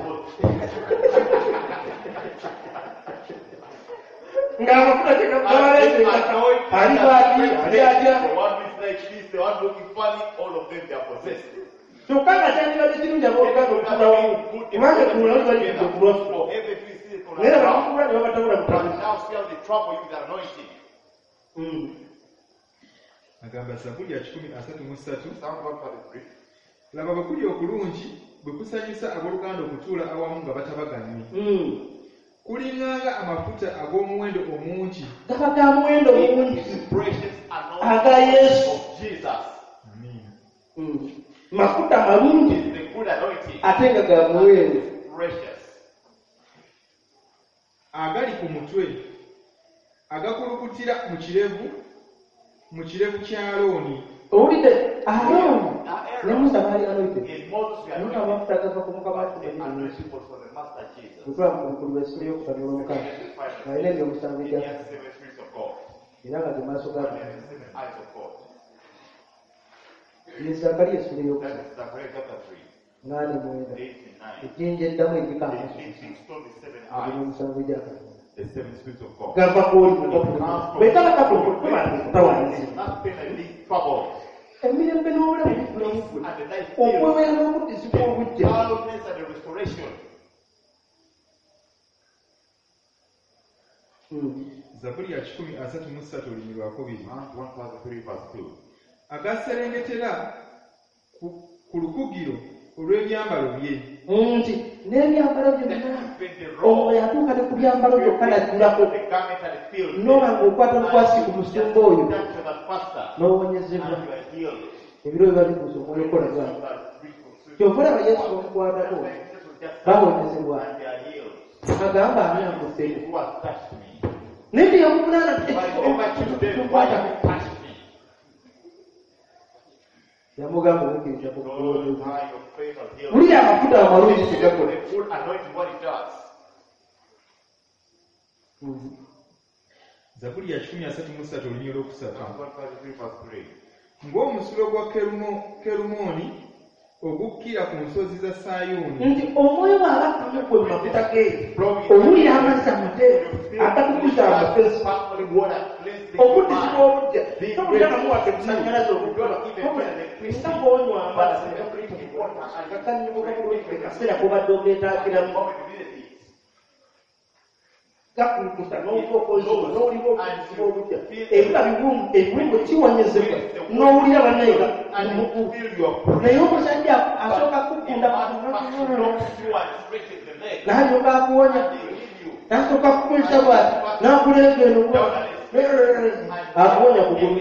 Nga mafuta tena pale alibaki aliaja the one is like this, the one looking funny, all of them they are possessed. So kama tani wale timu ya boga kwa wangu mwanzo kuna wale wa kurofu For everything is going nenda on. bakura ni wabataura But mtamu now see how they trouble you with the anointing. mm agamba Zabuli ya kikumi asatu mu ssatu Psalm one thirty-three. laba bwe kuli okulungi bwe kusanyusa abooluganda okutuula awamu nga batabaganye. mm Kulinganga amafuta ag'omuwendo omungi gabaga muwendo mungi This is precious aga anointing Yesu of Jesus. Amen. mm mafuta malungi It's the good anointing. atenga ga muwendo Precious. agali ku mutwe agakulukutira mu kirevu mu kirevu kya Alooni. owulidde Aaron ne Musa baali anoite In Moses we are nona anointed. amafuta agava ku mukama waffe The ne anointing was for the Master Jesus. Mukula mukulu w'essula y'okutanula omukama alina ebyo omusango He gya has the seven spirits of God. era nga ge maaso And gaabo he has the seven eyes of God. ye Zakaliya essula That y'okusatu is Zechariah chapter three, ngaane mwenda eight and nine. ejjinja eddamu eriko The amaaso fixing stone is seven alina eyes. omusango gya Katonda The seven spirits of God. gava kwoli bwe gaba gakulukutubala kutawanzi Nothing like these troubles. emirembe n'obulamu bifulamu And the life okwebeera n'obuddizibwa obujja wildness and the restoration. Zabuli ya kikumi asatu mu ssatu olulimi lwakubiri. Psalm one thirty-three verse two. Agaserengetera ku ku lukugiro olw'ebyambalo bye. nti n'ebyambalo byonna omwoyo atuuka ne ku byambalo byokka najjulako The garment and the field. n'oba ng'okwata lukwasi ku musumba oyo Touch to that pastor. n'owonyezebwa And you are healed. ebiro biba bikuusa omwoyo okola bwati kyova olaba Yesu bamukwatako bawonyezebwa And they are healed. agamba ani amuddeko Who has touched me? naye teyamuvunana But over to them, why have you touched me? yamugamba obukkiriza Lord, kukuwonyeza by your faith has healed. buli amafuta amalungi tegakola The full anointing, what it does. Zabuli ya kikumi asatu mu ssatu olulimi olwokusatu. Psalm one thirty-three verse three. Ng'omusulo gwa Kerumo- Kerumooni ogukkira ku nsozi za Sayuuni. nti omwoyo bw'abakkamu kwe mu mafuta ge owulira amazzi amateefu agatukuza amagezi Sparkling water cleansing okuddizibwa mind. obujja tobulira namuwadde kusannyalaza obutola nga bw'onywa amazzi gakanyibuka bulungi kaseera kubadde ogeetaagiramu gakulukusa n'obukokozibwa n'owulira okuddizibwa obujja ebiba biwungu ebiwungu kiwonyezebwa n'owulira bannayiga And you feel your naye omusajja asooka kukunda n'alyoka akuwonya n'asooka kukunsa bwati n'akulenga eno akuwonya kugulu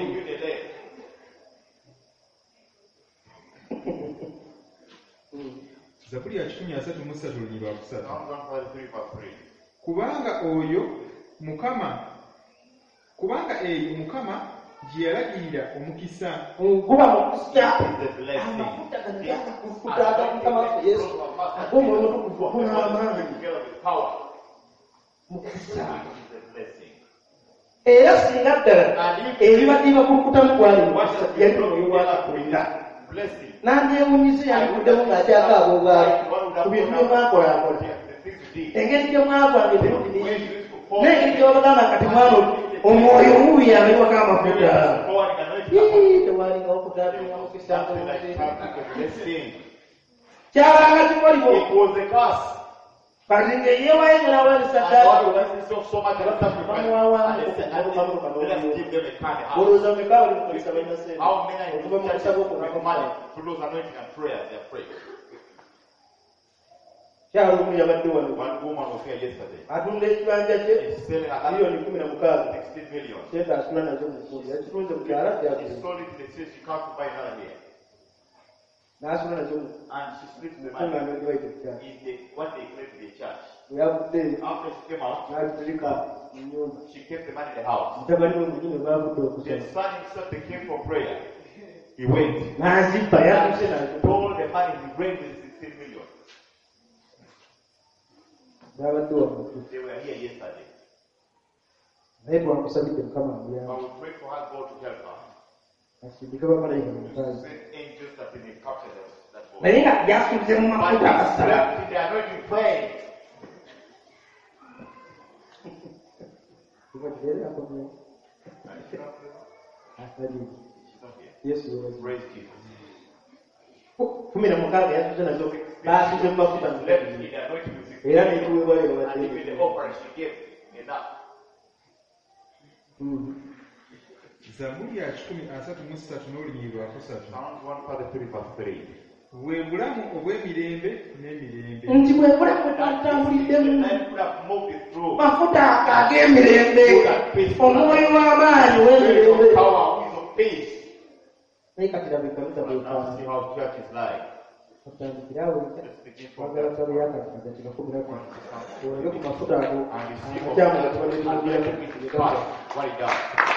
Zabuli ya kikumi asatu mu ssatu olulimi lwakusatu. Psalm one thirty-three verse three. Kubanga oyo Mukama kubanga eyo Mukama gye yalagirira omukisa. guba mukisa The blessing. amafuta gano gakakulukuta ag'omukama waffe Yesu ag'omwoyo omutukuvu n'amaanyi Together with power. mukisa The blessing. era singa ddala ebibadde bakulukuta gwali mukisa yali omwoyo wa Katonda blessing. Nandyewunyise yankuddemu ng'akyakaaba obwali ku bintu bye mwakolakola. Engeri gye mwakwanga ebintu bingi. N'engeri gye wabagamba kati mwana omwoyo mubi abeerwako amafuta. Tewalingawo okutaatinga mukisa kyabanga kikolibwa. Kati ng'eyeewayo n'abaana saddaaki bamuwaawamu olowooza meka bali mukozesa balina sente okuva mu kusaba okunakamala. Kyalo omu yabadde wano atunda ekibanja kye miliyoni kumi na mukaaga sente asula nazo mu kkundi yakitunze mu kyala n'asula nazo mu kuŋŋaanya olibaite ekyala yavuddeyo n'abitereka mu nnyumba mutabani we munyini baavudde okusoma n'azibba yatuse nazo n'abadde wamutu naye twamusabidde mukama amuyamba asindika bamalayika mu mukazi naye nga yasuze mu mafuta asala yesu kumi na mukaaga yasuze nazo baasuze mu mafuta era n'ekiweebwayo babadde Zaburi ya kikumi asatu mu ssatu n'olunyi lwakusatu bwe bulamu obw'emirembe n'emirembe nti bwe bulamu bwetwatambuliddemu mafuta ag'emirembe omwoyo w'amaanyi w'emirembe naye kati labika bitabeefaana atandikirawo wagala sabo yakati kinakumirako oleke ku mafuta ago amakyamu gatubadde